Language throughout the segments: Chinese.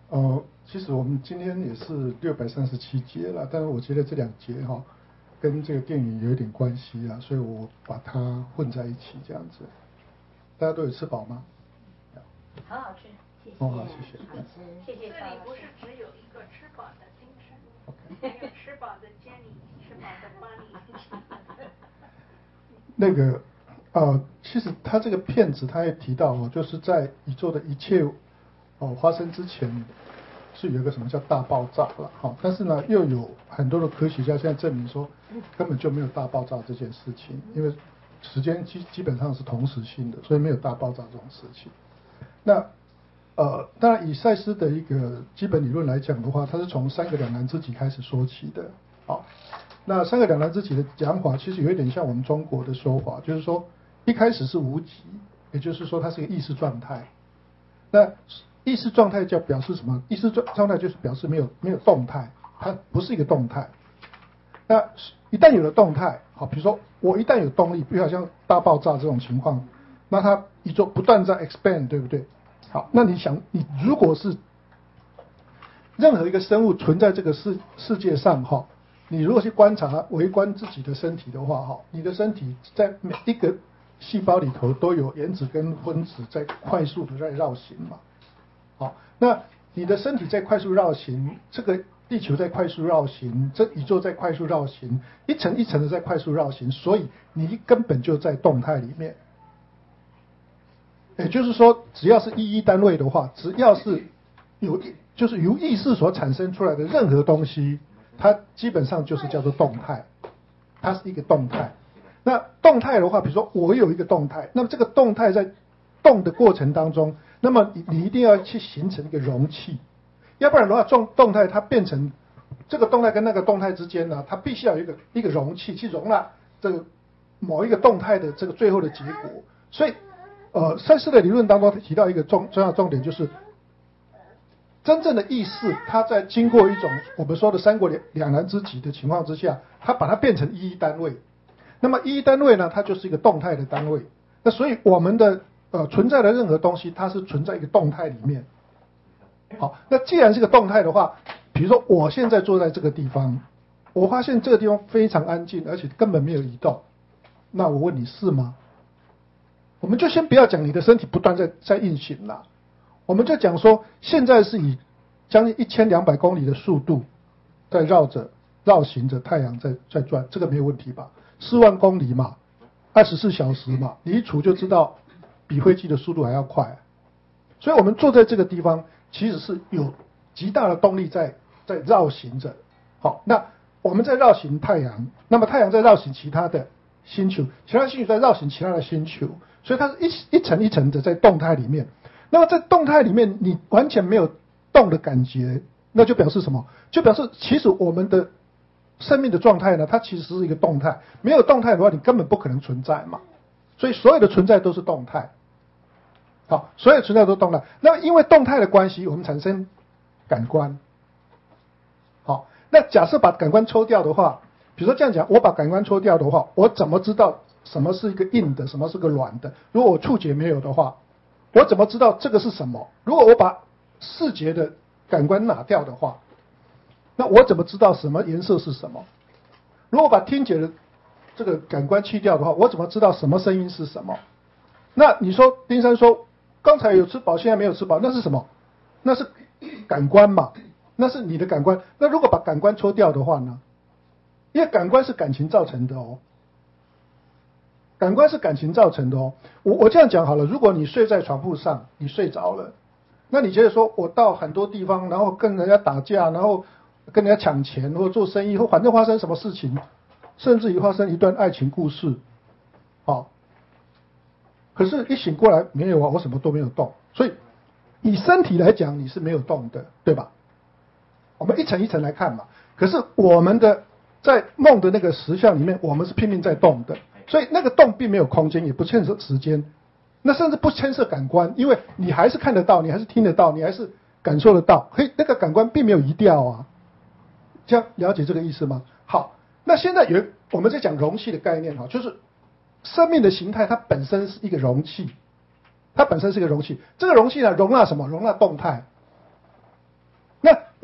其实我们今天也是637节了，但是我觉得这2节跟这个电影有一点关系啊，所以我把它混在一起这样子。大家都有吃饱吗？ 很好吃，谢谢。 好，谢谢。 好吃，谢谢。 这里不是只有一个吃饱的精神，还有吃饱的 Jenny， 吃饱的 Bunny。 那个其实他这个片子他也提到就是在宇宙的一切发生之前是有一个什么叫大爆炸了但是呢又有很多的科学家现在证明说根本就没有大爆炸这件事情，因为时间基本上是同时性的，所以没有大爆炸这种事情。那当然以赛斯的一个基本理论来讲的话，它是从3个两难之极开始说起的。好，那3个两难之极的讲法其实有一点像我们中国的说法，就是说一开始是无极，也就是说它是一个意识状态。那意识状态就表示什么？意识状态就是表示没有动态，它不是一个动态。那一旦有了动态，好，比如说我一旦有动力，比如好像大爆炸这种情况，那它宇宙不断在 expand， 对不对？好，那你想，你如果是任何一个生物存在这个世界上你如果去观察微观自己的身体的话你的身体在每一个细胞里头都有原子跟分子在快速的在绕行嘛。好，那你的身体在快速绕行，这个地球在快速绕行，这宇宙在快速绕行，一层一层的在快速绕行，所以你根本就在动态里面。也就是说，只要是意义单位的话，只要是就是由意识所产生出来的任何东西，它基本上就是叫做动态，它是一个动态。那动态的话，比如说我有一个动态，那么这个动态在动的过程当中，那么你一定要去形成一个容器，要不然的话，动态它变成这个动态跟那个动态之间呢，它必须要有一个容器去容纳这个某一个动态的这个最后的结果。所以赛斯的理论当中提到一个重要重点，就是真正的意识，它在经过一种我们说的3国两难之极的情况之下，它把它变成意义单位。那么意义单位呢，它就是一个动态的单位。那所以我们的存在的任何东西，它是存在一个动态里面。好，那既然是个动态的话，比如说我现在坐在这个地方，我发现这个地方非常安静，而且根本没有移动。那我问你是吗？我们就先不要讲你的身体不断在运行啦，我们就讲说现在是以将近1200公里的速度在绕行着太阳在转，这个没有问题吧？4万公里嘛，24小时嘛，你一除就知道比飞机的速度还要快。所以我们坐在这个地方其实是有极大的动力在绕行着。好，那我们在绕行太阳，那么太阳在绕行其他的星球，其他星球在绕行其他的星球，所以它是一层一层的在动态里面。那么在动态里面你完全没有动的感觉，那就表示什么？就表示其实我们的生命的状态呢，它其实是一个动态，没有动态的话你根本不可能存在嘛。所以所有的存在都是动态。好，所有存在都是动态。那因为动态的关系，我们产生感官。好，那假设把感官抽掉的话，比如说这样讲，我把感官抽掉的话，我怎么知道什么是一个硬的，什么是个软的？如果我触觉没有的话，我怎么知道这个是什么？如果我把视觉的感官拿掉的话，那我怎么知道什么颜色是什么？如果把听觉的这个感官去掉的话，我怎么知道什么声音是什么？那你说丁山说刚才有吃饱，现在没有吃饱，那是什么？那是感官嘛，那是你的感官。那如果把感官抽掉的话呢？因为感官是感情造成的哦，感官是感情造成的哦。我这样讲好了，如果你睡在床铺上，你睡着了，那你觉得说我到很多地方，然后跟人家打架，然后跟人家抢钱，或做生意，或反正发生什么事情，甚至于发生一段爱情故事，好。可是，一醒过来没有啊，我什么都没有动，所以以身体来讲你是没有动的，对吧？我们一层一层来看嘛。可是我们的在梦的那个实相里面，我们是拼命在动的，所以那个动并没有空间，也不牵涉时间，那甚至不牵涉感官，因为你还是看得到，你还是听得到，你还是感受得到，那个感官并没有移掉啊。这样了解这个意思吗？好，那现在我们在讲容器的概念哈，就是生命的形态它本身是一个容器，它本身是一个容器，这个容器呢容纳什么？容纳动态。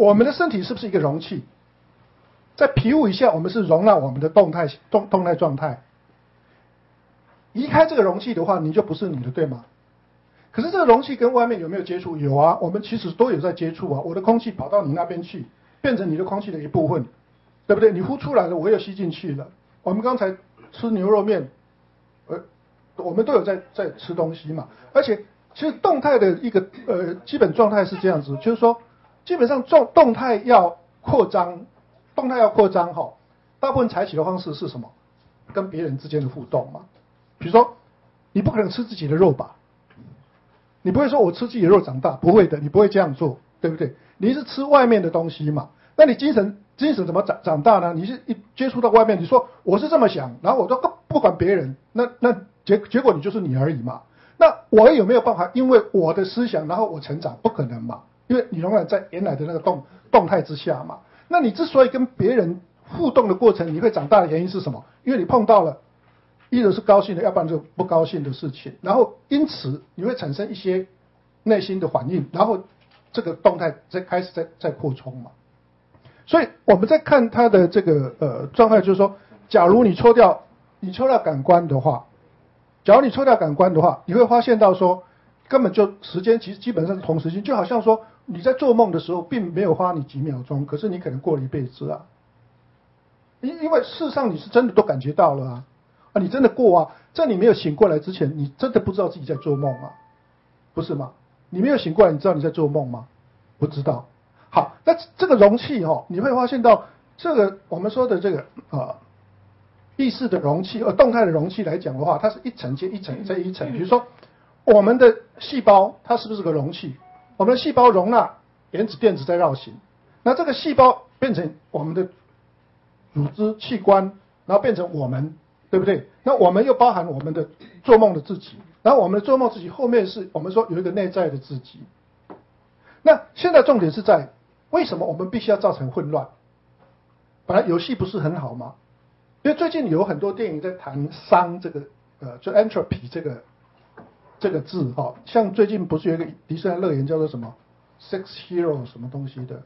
我们的身体是不是一个容器？在皮肤以下，我们是容纳我们的动态状态。离开这个容器的话，你就不是你的，对吗？可是这个容器跟外面有没有接触？有啊，我们其实都有在接触啊。我的空气跑到你那边去，变成你的空气的一部分，对不对？你呼出来了，我又吸进去了。我们刚才吃牛肉面，我们都有在吃东西嘛。而且，其实动态的一个基本状态是这样子，就是说，基本上动态要扩张哈，大部分采取的方式是什么？跟别人之间的互动嘛。比如说，你不可能吃自己的肉吧？你不会说我吃自己的肉长大，不会的，你不会这样做，对不对？你是吃外面的东西嘛？那你精神怎么长大呢？你是一接触到外面，你说我是这么想，然后我都不管别人，那结果你就是你而已嘛。那我有没有办法因为我的思想，然后我成长？不可能嘛，因为你永远在原来的那个动态之下嘛。那你之所以跟别人互动的过程，你会长大的原因是什么？因为你碰到了。一个是高兴的，要不然就不高兴的事情，然后因此你会产生一些内心的反应，然后这个动态开始在扩充嘛。所以我们在看它的这个状态，就是说，假如你抽掉感官的话，你会发现到说，根本就时间其实基本上是同时性，就好像说你在做梦的时候并没有花你几秒钟，可是你可能过了一辈子啊。因为事实上你是真的都感觉到了啊。你真的过啊？在你没有醒过来之前，你真的不知道自己在做梦啊，不是吗？你没有醒过来，你知道你在做梦吗？不知道。好，那这个容器你会发现到这个我们说的这个意识的容器，动态的容器来讲的话，它是一层接一层再一层。比如说我们的细胞，它是不是个容器？我们的细胞容纳原子电子在绕行，那这个细胞变成我们的组织器官，然后变成我们。对不对？那我们又包含我们的做梦的自己，然后我们的做梦自己后面是我们说有一个内在的自己。那现在重点是在为什么我们必须要造成混乱？本来游戏不是很好吗？因为最近有很多电影在谈熵这个就 entropy 这个字像最近不是有一个迪士尼乐园叫做什么 Six Hero 什么东西的，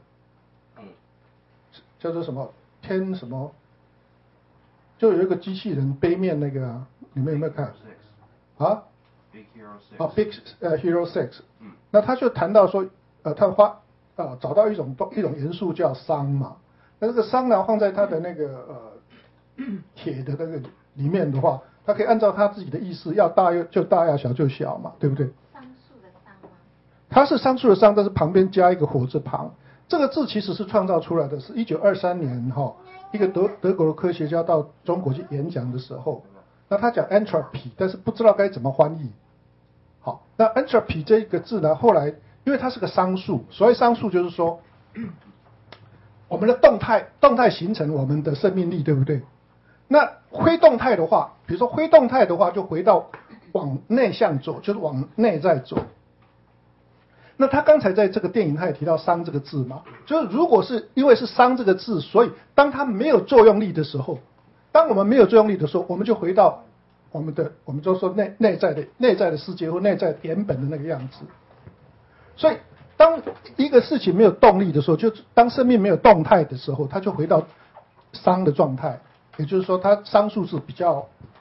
叫做什么天什么。就有一个机器人背面那个你们有没有看？啊 ？Big Hero 6。 Big Hero 6。那他就谈到说，他找到一种元素叫熵嘛。那这个熵呢放在他的那个铁的那个里面的话，它可以按照他自己的意思，要大就大，要小就小嘛，对不对？ 桑树的桑吗？ 它是桑树的桑，但是旁边加一个火字旁。这个字其实是创造出来的，是1923年一个德国的科学家到中国去演讲的时候，那他讲 entropy， 但是不知道该怎么翻译。好，那 entropy 这个字呢，后来因为它是个商数，所谓商数就是说，我们的动态形成我们的生命力，对不对？那非动态的话，比如说非动态的话，就回到往内向走，就是往内在走。那他刚才在这个电影他也提到熵这个字嘛，就是如果是因为是熵这个字，所以当它没有作用力的时候，当我们没有作用力的时候，我们就回到我们就说内在的世界或内在原本的那个样子。所以当一个事情没有动力的时候，就当生命没有动态的时候，它就回到熵的状态，也就是说它熵数是比较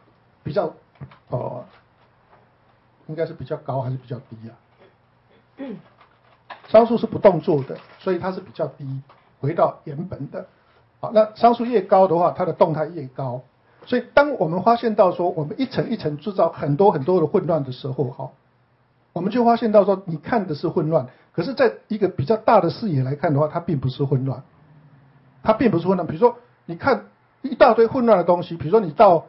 应该是比较高还是比较低啊？熵数是不动作的，所以它是比较低，回到原本的。好，那熵数越高的话，它的动态越高。所以当我们发现到说，我们一层一层制造很多很多的混乱的时候，我们就发现到说，你看的是混乱，可是在一个比较大的视野来看的话，它并不是混乱，它并不是混乱。比如说，你看一大堆混乱的东西，比如说你到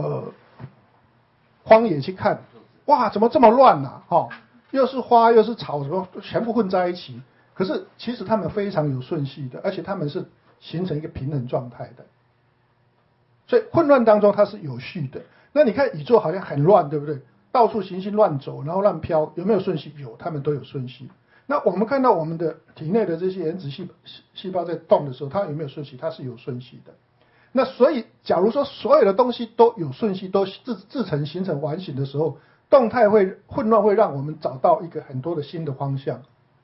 荒野去看，哇，怎么这么乱啊？又是花又是草，什么全部混在一起。可是其实它们非常有顺序的，而且它们是形成一个平衡状态的。所以混乱当中它是有序的。那你看宇宙好像很乱，对不对？到处行星乱走，然后乱飘，有没有顺序？有，它们都有顺序。那我们看到我们的体内的这些原子细胞在动的时候，它有没有顺序？它是有顺序的。那所以，假如说所有的东西都有顺序，都自成形成完形的时候，动态混乱会让我们找到一个很多的新的方向。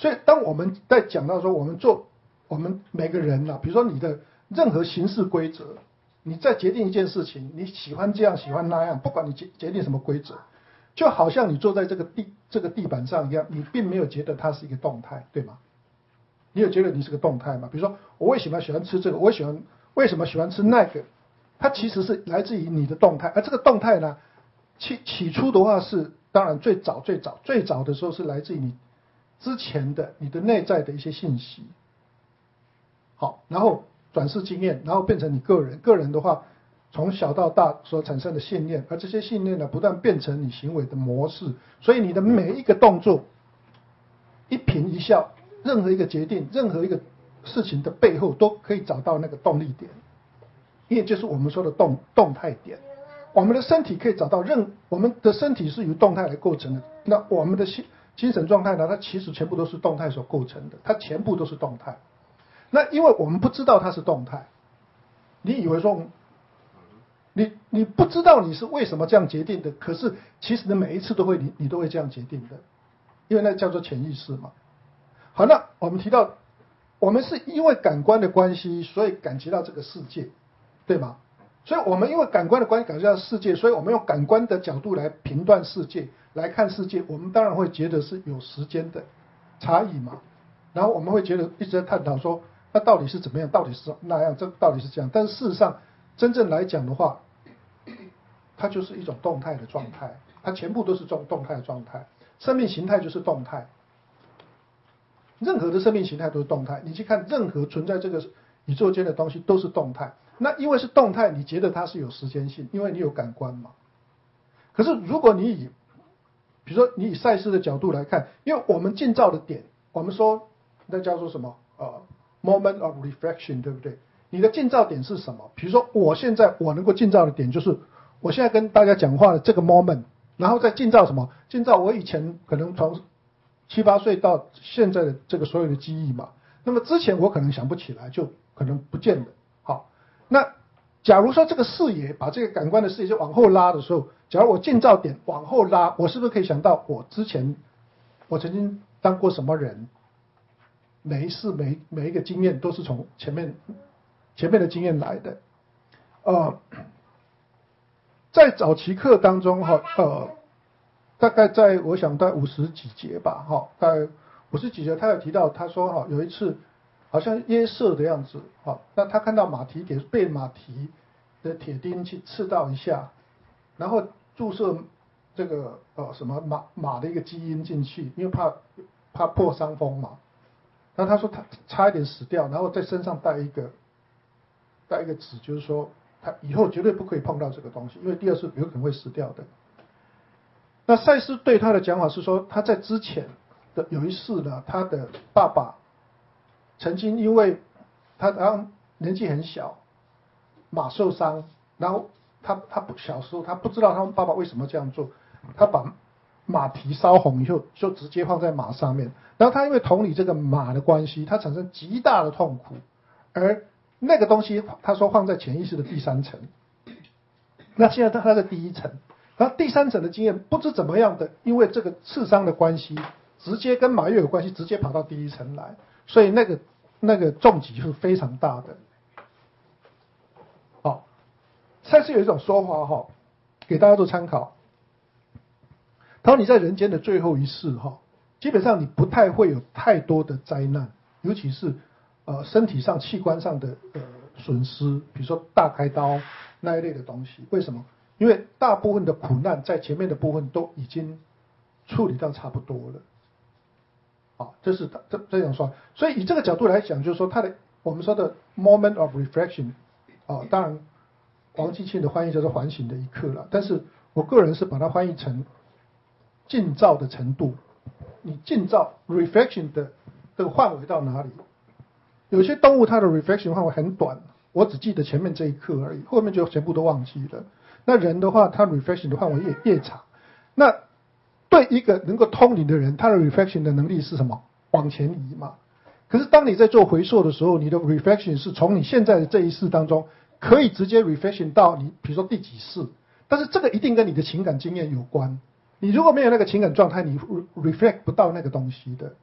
所以当我们在讲到说我们每个人比如说你的任何行事规则，你在决定一件事情，你喜欢这样喜欢那样，不管你决定什么规则，就好像你坐在这个地板上一样，你并没有觉得它是一个动态，对吗？你有觉得你是个动态吗？比如说我为什么喜欢吃这个，为什么喜欢吃那个，它其实是来自于你的动态，而这个动态呢，起初的话是当然最早的时候是来自于你之前的你的内在的一些信息，好，然后转世经验，然后变成你个人的话，从小到大所产生的信念，而这些信念呢，不断变成你行为的模式，所以你的每一个动作，一颦一笑，任何一个决定，任何一个事情的背后，都可以找到那个动力点，也就是我们说的动态点。我们的身体可以找到我们的身体是由动态来构成的，那我们的精神状态呢，它其实全部都是动态所构成的，它全部都是动态。那因为我们不知道它是动态，你以为说你不知道你是为什么这样决定的，可是其实呢每一次你都会这样决定的，因为那叫做潜意识嘛。好，那我们提到我们是因为感官的关系，所以感觉到这个世界，对吗？所以我们因为感官的关系感觉到世界，所以我们用感官的角度来评断世界，来看世界，我们当然会觉得是有时间的差异嘛。然后我们会觉得一直在探讨说，那到底是怎么样，到底是那样，这到底是这样。但是事实上，真正来讲的话，它就是一种动态的状态，它全部都是这种动态的状态。生命形态就是动态，任何的生命形态都是动态。你去看任何存在这个宇宙间的东西都是动态。那因为是动态，你觉得它是有时间性，因为你有感官嘛。可是如果比如说你以赛斯的角度来看，因为我们建造的点，我们说那叫做什么moment of reflection， 对不对？你的建造点是什么？比如说我现在我能够建造的点就是我现在跟大家讲话的这个 moment， 然后再建造什么？建造我以前可能从7、8岁到现在的这个所有的记忆嘛。那么之前我可能想不起来，就可能不见了。好，那假如说这个视野把这个感官的视野就往后拉的时候，假如我建造点往后拉，我是不是可以想到我之前我曾经当过什么人？每一次每一个经验都是从前面的经验来的。在早期课当中大概在我想在50几节吧，大概50几节，他有提到，他说有一次好像约瑟的样子，那他看到被马蹄的铁钉去刺到一下，然后注射这个什么马的一个基因进去，因为怕破伤风嘛。然后他说他差一点死掉，然后在身上带一个纸，就是说他以后绝对不可以碰到这个东西，因为第二次有可能会死掉的。那赛斯对他的讲法是说，他在之前的有一次呢，他的爸爸曾经因为他年纪很小，马受伤，然后他小时候他不知道他们爸爸为什么这样做，他把马蹄烧红以后就直接放在马上面，然后他因为同理这个马的关系，他产生极大的痛苦，而那个东西他说放在潜意识的第3层，那现在他在第1层，然后第3层的经验不知怎么样的，因为这个刺伤的关系，直接跟马月有关系，直接跑到第1层来，所以那个重击是非常大的。好，赛斯有一种说法给大家做参考。他说你在人间的最后一世基本上你不太会有太多的灾难，尤其是身体上器官上的损失，比如说大开刀那一类的东西。为什么？因为大部分的苦难在前面的部分都已经处理到差不多了。这是这样说。所以以这个角度来讲，就是说我们说的 moment of reflection，当然王继庆的翻译叫做缓醒的一刻了，但是我个人是把它翻译成浸造的程度，你浸造 reflection 的这个范围到哪里？有些动物它的 reflection 范围很短，我只记得前面这一刻而已，后面就全部都忘记了。那人的话，他 reflection 的范围越长。那对一个能够通灵的人，他的 reflection 的能力是什么？往前移嘛。可是当你在做回溯的时候，你的 reflection 是从你现在的这一世当中，可以直接 reflection 到你比如说第几世，但是这个一定跟你的情感经验有关。你如果没有那个情感状态，你 reflect 不到那个东西的。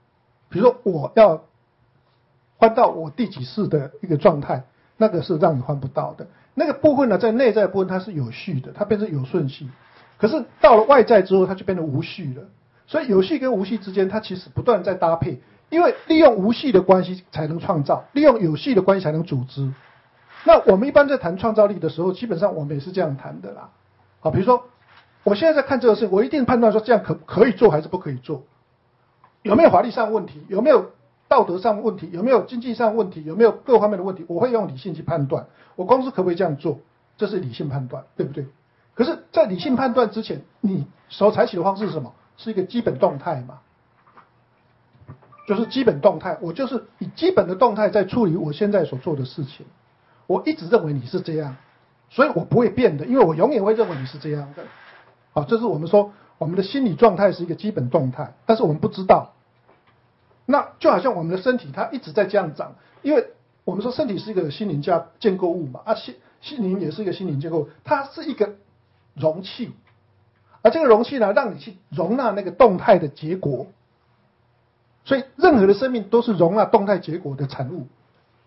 比如说我要换到我第几世的一个状态，那个是让你换不到的。那个部分呢，在内在的部分它是有序的，它变成有顺序。可是到了外在之后，它就变成无序了。所以有序跟无序之间，它其实不断在搭配，因为利用无序的关系才能创造，利用有序的关系才能组织。那我们一般在谈创造力的时候，基本上我们也是这样谈的啦。好，比如说我现在在看这个事，我一定判断说这样可以做还是不可以做，有没有法律上的问题，有没有道德上的问题，有没有经济上的问题，有没有各方面的问题，我会用理性去判断，我公司可不可以这样做，这是理性判断，对不对？可是，在理性判断之前，你所采取的方式是什么？是一个基本动态嘛，就是基本动态，我就是以基本的动态在处理我现在所做的事情。我一直认为你是这样，所以我不会变的，因为我永远会认为你是这样的。好，这是我们说我们的心理状态是一个基本动态，但是我们不知道。那就好像我们的身体它一直在这样长，因为我们说身体是一个心灵建构物嘛，心灵也是一个心灵建构物，它是一个容器，而这个容器呢，让你去容纳那个动态的结果。所以任何的生命都是容纳动态结果的产物。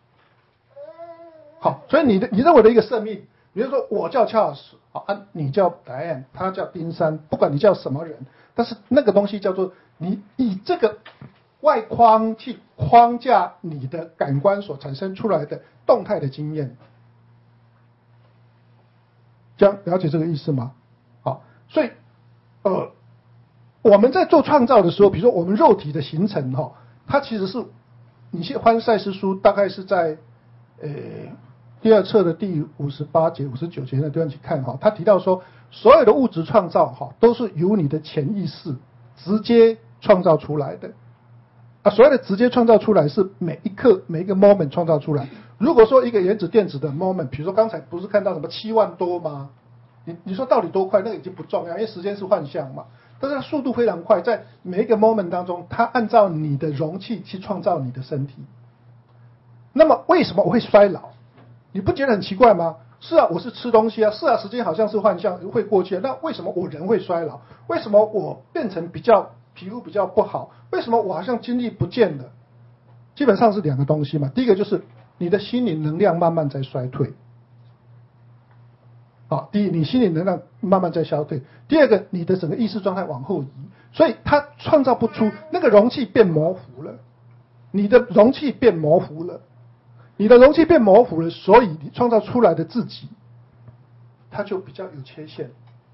好，所以你认为的一个生命，比如说我叫 Charles， 好啊，你叫 Diane， 他叫丁山，不管你叫什么人，但是那个东西叫做你以这个外框去框架你的感官所产生出来的动态的经验。这样了解这个意思吗？好，所以我们在做创造的时候，比如说我们肉体的形成它其实是你去翻赛斯书，大概是在第二册的第58节、59节那地方去看他提到说，所有的物质创造都是由你的潜意识直接创造出来的。所谓的直接创造出来是每一刻每一个 moment 创造出来。如果说一个原子电子的 moment， 比如说刚才不是看到什么7万多吗？你说到底多快，那个已经不重要，因为时间是幻象嘛。但是它速度非常快，在每一个 moment 当中，它按照你的容器去创造你的身体。那么为什么我会衰老？你不觉得很奇怪吗？是啊，我是吃东西啊，是啊，时间好像是幻象会过去，那为什么我人会衰老？为什么我变成皮肤比较不好？为什么我好像精力不见了？基本上是两个东西嘛。第一个就是你的心灵能量慢慢在衰退。好，第一，你心灵能量慢慢在消退；第二个，你的整个意识状态往后移，所以它创造不出那个容器变模糊了，你的容器变模糊了，你的容器变模糊了，所以你创造出来的自己，它就比较有缺陷。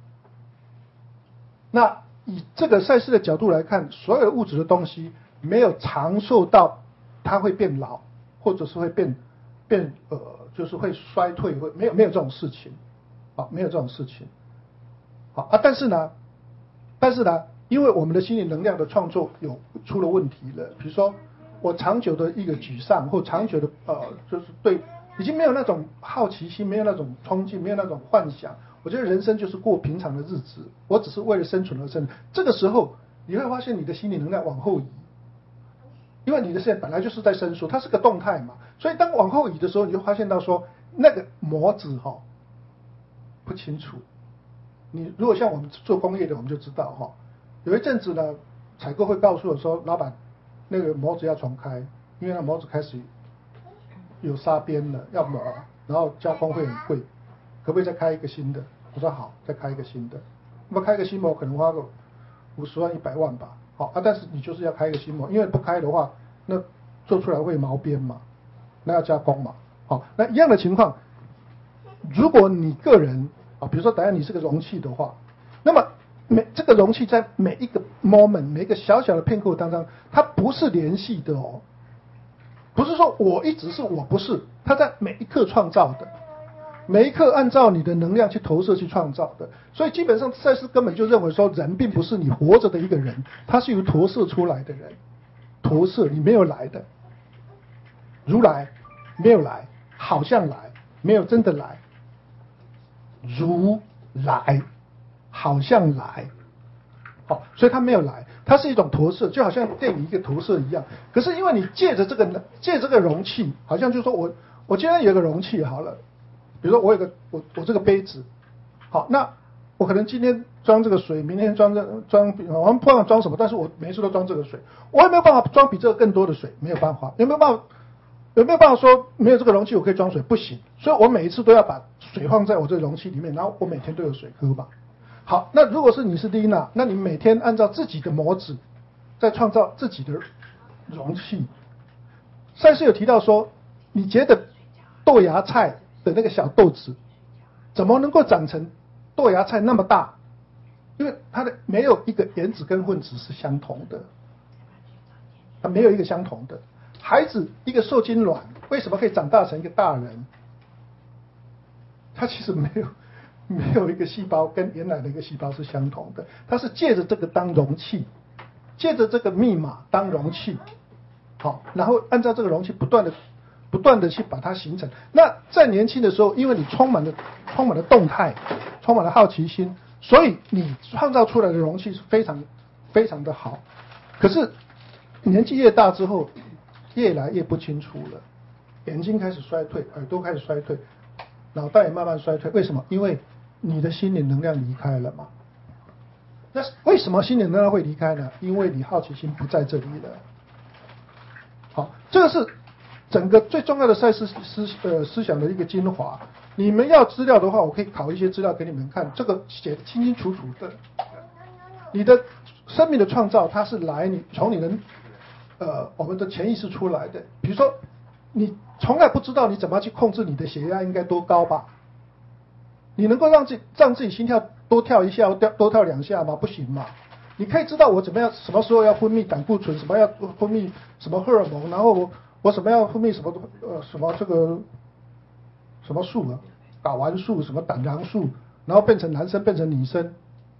那以这个赛事的角度来看，所有的物质的东西没有长寿到它会变老，或者是会变就是会衰退，没有这种事情。好，没有这种事情。好但是呢，因为我们的心理能量的创作出了问题了。比如说，我长久的一个沮丧，或长久的就是对已经没有那种好奇心，没有那种冲劲，没有那种幻想。我觉得人生就是过平常的日子，我只是为了生存而生。这个时候，你会发现你的心理能量往后移，因为你的现在本来就是在伸缩，它是个动态嘛。所以当往后移的时候，你就发现到说，那个模子不清楚。你如果像我们做工业的，我们就知道有一阵子呢，采购会告诉我说，老板，那个模子要重开，因为那模子开始有沙边了，要磨，然后加工会很贵，可不可以再开一个新的？我说好，再开一个新的。那么开一个新模可能花个50万100万吧。但是你就是要开一个新模，因为不开的话，那做出来会毛边嘛，那要加工嘛。那一样的情况，如果你个人比如说等下你是个容器的话，那么这个容器在每一个 moment 每一个小小的片刻当中，它不是联系的不是说我一直是我，不是，它在每一刻创造的，每一刻按照你的能量去投射去创造的。所以基本上赛斯根本就认为说，人并不是你活着的一个人，他是由投射出来的人，投射你没有来的，如来没有来，好像来，没有真的来。如来好像来，所以他没有来，它是一种投射，就好像电影一个投射一样。可是因为你借这个容器，好像就是说我今天有一个容器好了，比如说我有个我这个杯子，那我可能今天装这个水，明天装我们不管装什么，但是我每次都装这个水，我有没有办法装比这个更多的水？没有办法。有没有办法说没有这个容器我可以装水？不行。所以我每一次都要把水放在我这个容器里面，然后我每天都有水喝吧。好，那如果是你是丽娜，那你每天按照自己的模子，再创造自己的容器。赛斯有提到说，你觉得豆芽菜的那个小豆子怎么能够长成豆芽菜那么大？因为它的没有一个原子跟混子是相同的，它没有一个相同的。孩子一个受精卵为什么可以长大成一个大人？它其实没有一个细胞跟原来的一个细胞是相同的，它是借着这个当容器，借着这个密码当容器，好，然后按照这个容器不断的去把它形成。那在年轻的时候，因为你充满了动态，充满了好奇心，所以你创造出来的容器是非常非常的好。可是年纪越大之后，越来越不清楚了，眼睛开始衰退，耳朵开始衰退，脑袋也慢慢衰退。为什么？因为你的心灵能量离开了嘛。那为什么心灵能量会离开呢？因为你好奇心不在这里了。好，这个是整个最重要的赛事思想的一个精华。你们要资料的话，我可以考一些资料给你们看，这个写得清清楚楚的。你的生命的创造，它是从你的我们的潜意识出来的。比如说，你从来不知道你怎么去控制你的血压应该多高吧？你能够让自己心跳多跳一下，多跳2下吗？不行嘛。你可以知道我怎么样，什么时候要分泌胆固醇，什么要分泌什么荷尔蒙，然后我什么要分泌什么这个什么素啊，睾丸素，什么胆囊素，然后变成男生变成女生，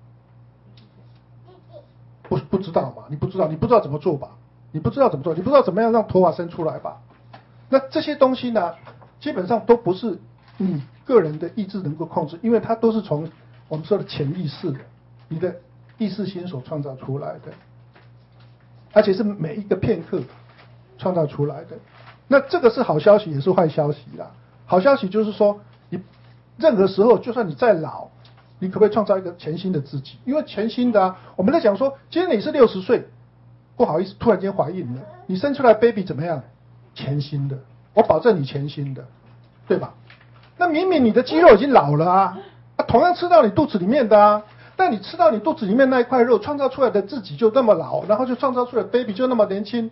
不知道嘛？你不知道怎么做吧？你不知道怎么做，你不知道怎么样让头发生出来吧？那这些东西呢，基本上都不是你个人的意志能够控制，因为它都是从我们说的潜意识的，你的意识心所创造出来的，而且是每一个片刻创造出来的。那这个是好消息，也是坏消息啦。好消息就是说，你任何时候，就算你再老，你可不可以创造一个全新的自己？因为全新的啊，我们在讲说，今天你是60岁，不好意思，突然间怀孕了，你生出来 baby 怎么样？全新的，我保证你全新的，对吧？那明明你的肌肉已经老了啊，同样吃到你肚子里面的啊，但你吃到你肚子里面那一块肉，创造出来的自己就那么老，然后就创造出来的 baby 就那么年轻，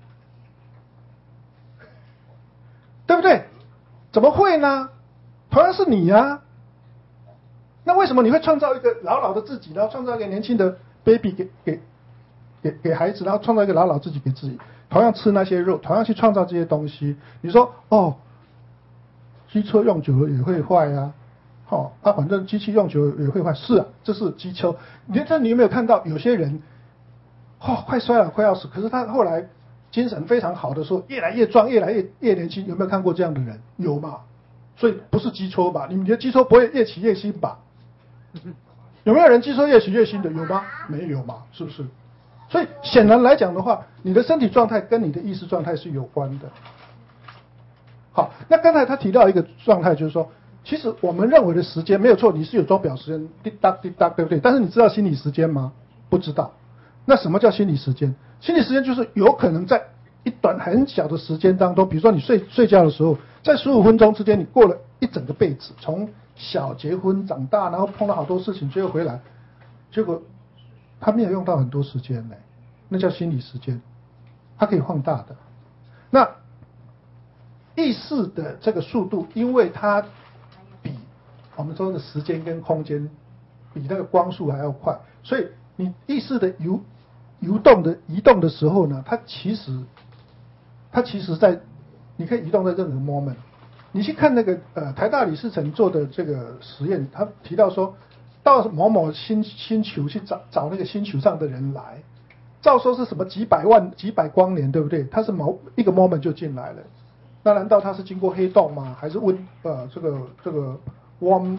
对不对？怎么会呢？同样是你啊，那为什么你会创造一个老的自己，然后创造一个年轻的 baby 给孩子，然后创造一个老自己给自己？同样吃那些肉，同样去创造这些东西。你说哦，机车用久了也会坏啊，反正机器用久了也会坏。是啊，这是机车。你有没有看到有些人，快衰了，快要死，可是他后来精神非常好的时候，越来越壮，越来越年轻。有没有看过这样的人？有嘛？所以不是机车吧？你们的机车不会越骑越新吧？有没有人机车越骑越新的？有吗？没有嘛？是不是？所以显然来讲的话，你的身体状态跟你的意识状态是有关的。好，那刚才他提到一个状态，就是说，其实我们认为的时间没有错，你是有钟表时间，滴答滴答，对不对？但是你知道心理时间吗？不知道。那什么叫心理时间？心理时间就是有可能在一段很小的时间当中，比如说你睡觉的时候，在15分钟之间，你过了一整个辈子，从小结婚长大，然后碰到好多事情，最后回来，结果他没有用到很多时间呢，那叫心理时间，它可以放大的。那意识的这个速度，因为它比我们说的时间跟空间比那个光速还要快，所以你意识的移动的时候呢，它其实在你可以移动在任何 moment。你去看那个台大李世成做的这个实验，他提到说，到某某星球去找那个星球上的人来，照说是什么几百光年，对不对？他是一个 moment 就进来了。那难道他是经过黑洞吗？还是这个 worm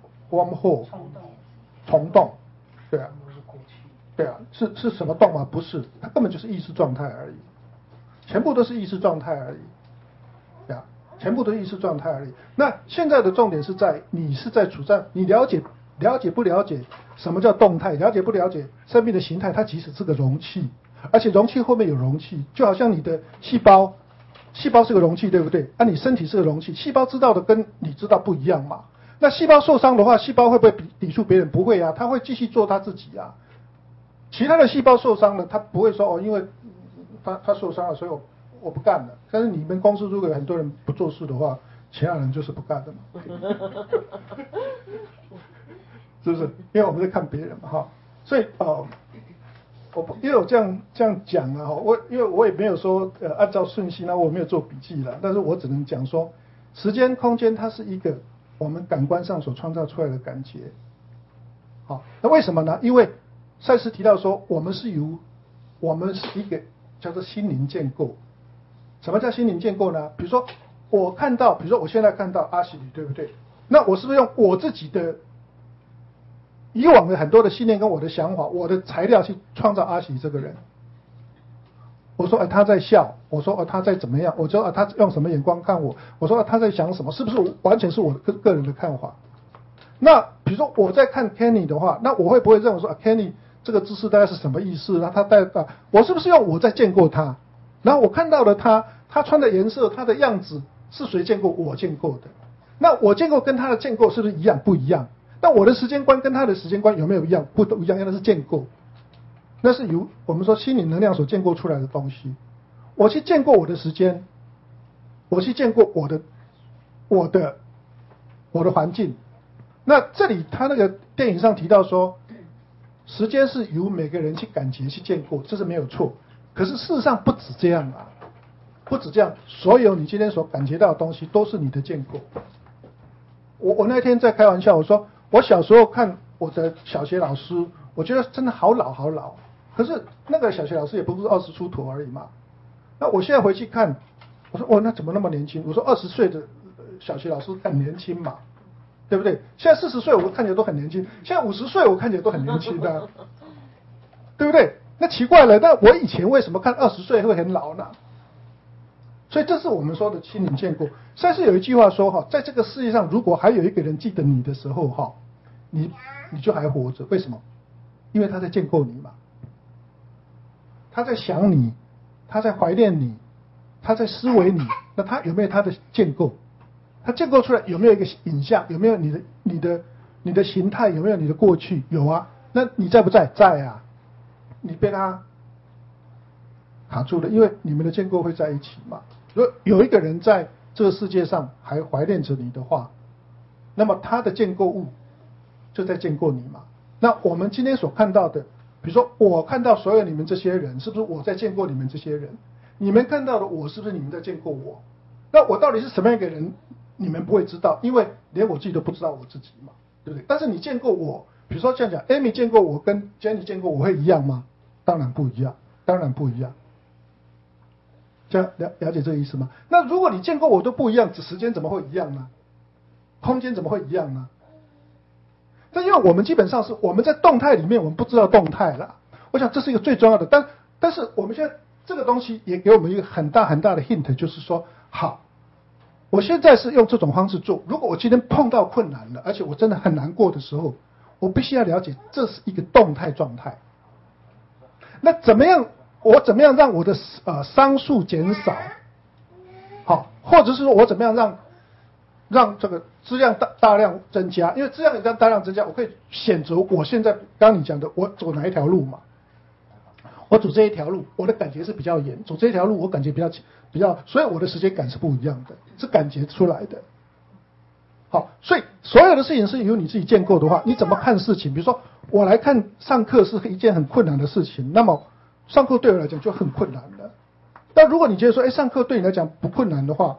hole 虫洞？对啊，对啊，是什么洞吗？不是，它根本就是意识状态而已，全部都是意识状态而已，对啊，全部都是意识状态而已。那现在的重点是在你是在处在你了解了解不了解什么叫动态，了解不了解生命的形态，它其实是个容器，而且容器后面有容器，就好像你的细胞是个容器，对不对？你身体是个容器，细胞知道的跟你知道不一样嘛。那细胞受伤的话，细胞会不会抵触别人？不会啊，它会继续做它自己啊。其他的细胞受伤了，它不会说因为他受伤了，所以我不干了。但是你们公司如果有很多人不做事的话，其他人就是不干的嘛，是不是？因为我们在看别人嘛，哈。所以因为我这样讲了哈，因为我也没有说按照顺序，那我没有做笔记了，但是我只能讲说，时间空间它是一个我们感官上所创造出来的感觉。好，那为什么呢？因为赛斯提到说，我们是一个叫做心灵建构。什么叫心灵建构呢？比如说比如说我现在看到阿喜里，对不对？那我是不是用我自己的以往的很多的信念跟我的想法，我的材料去创造阿喜里这个人？我说他在笑，我说他在怎么样，我说他用什么眼光看我，我说他在想什么，是不是完全是我个人的看法？那比如说我在看 Kenny 的话，那我会不会认为说Kenny 这个姿势大概是什么意思？那他我是不是用我在见过他？然后我看到了他穿的颜色，他的样子是谁见过？我见过的。那我见过跟他的见过是不是一样？不一样。那我的时间观跟他的时间观有没有一样？不都一样，那是见过。那是由我们说心理能量所建构出来的东西。我去见过我的时间，我去见过我的环境。那这里他那个电影上提到说，时间是由每个人去感觉去见过，这是没有错。可是事实上不止这样啊，不止这样，所有你今天所感觉到的东西都是你的见过。我那天在开玩笑，我说我小时候看我的小学老师，我觉得真的好老好老。可是那个小学老师也不是20出头而已嘛。那我现在回去看，我说那怎么那么年轻？我说20岁的小学老师很年轻嘛，对不对？现在40岁我看起来都很年轻，现在50岁我看起来都很年轻的，对不对？那奇怪了，那我以前为什么看20岁会很老呢？所以这是我们说的心灵建构。赛斯有一句话说在这个世界上，如果还有一个人记得你的时候你就还活着。为什么？因为他在建构你嘛，他在想你，他在怀念你，他在思维你。那他有没有他的建构？他建构出来有没有一个影像？有没有你的形态？有没有你的过去？有啊。那你在不在？在啊。你被他卡住了，因为你们的建构会在一起嘛。如果有一个人在这个世界上还怀念着你的话，那么他的建构物就在建构你嘛。那我们今天所看到的，比如说我看到所有你们这些人，是不是我在建构你们这些人？你们看到的我，是不是你们在建构我？那我到底是什么样一个人，你们不会知道，因为连我自己都不知道我自己嘛，对不对？但是你建构我，比如说这样讲 ，Amy 建构我跟 Jenny 建构我会一样吗？当然不一样，当然不一样。这样了解这个意思吗？那如果你建构我都不一样，时间怎么会一样呢？空间怎么会一样呢？但因为我们基本上是我们在动态里面，我们不知道动态了。我想这是一个最重要的，但是我们现在这个东西也给我们一个很大很大的 hint， 就是说，好，我现在是用这种方式做。如果我今天碰到困难了，而且我真的很难过的时候，我必须要了解这是一个动态状态。那我怎么样让我的伤数减少？好，或者是说我怎么样让这个质量大量增加？因为质量大量增加，我可以选择我现在刚刚你讲的，我走哪一条路嘛？我走这一条路，我的感觉是比较严；走这一条路，我感觉比较，所以我的时间感是不一样的，是感觉出来的。好，所以所有的事情是由你自己建构的话，你怎么看事情？比如说我来看上课是一件很困难的事情，那么上课对我来讲就很困难了。但如果你觉得说，上课对你来讲不困难的话，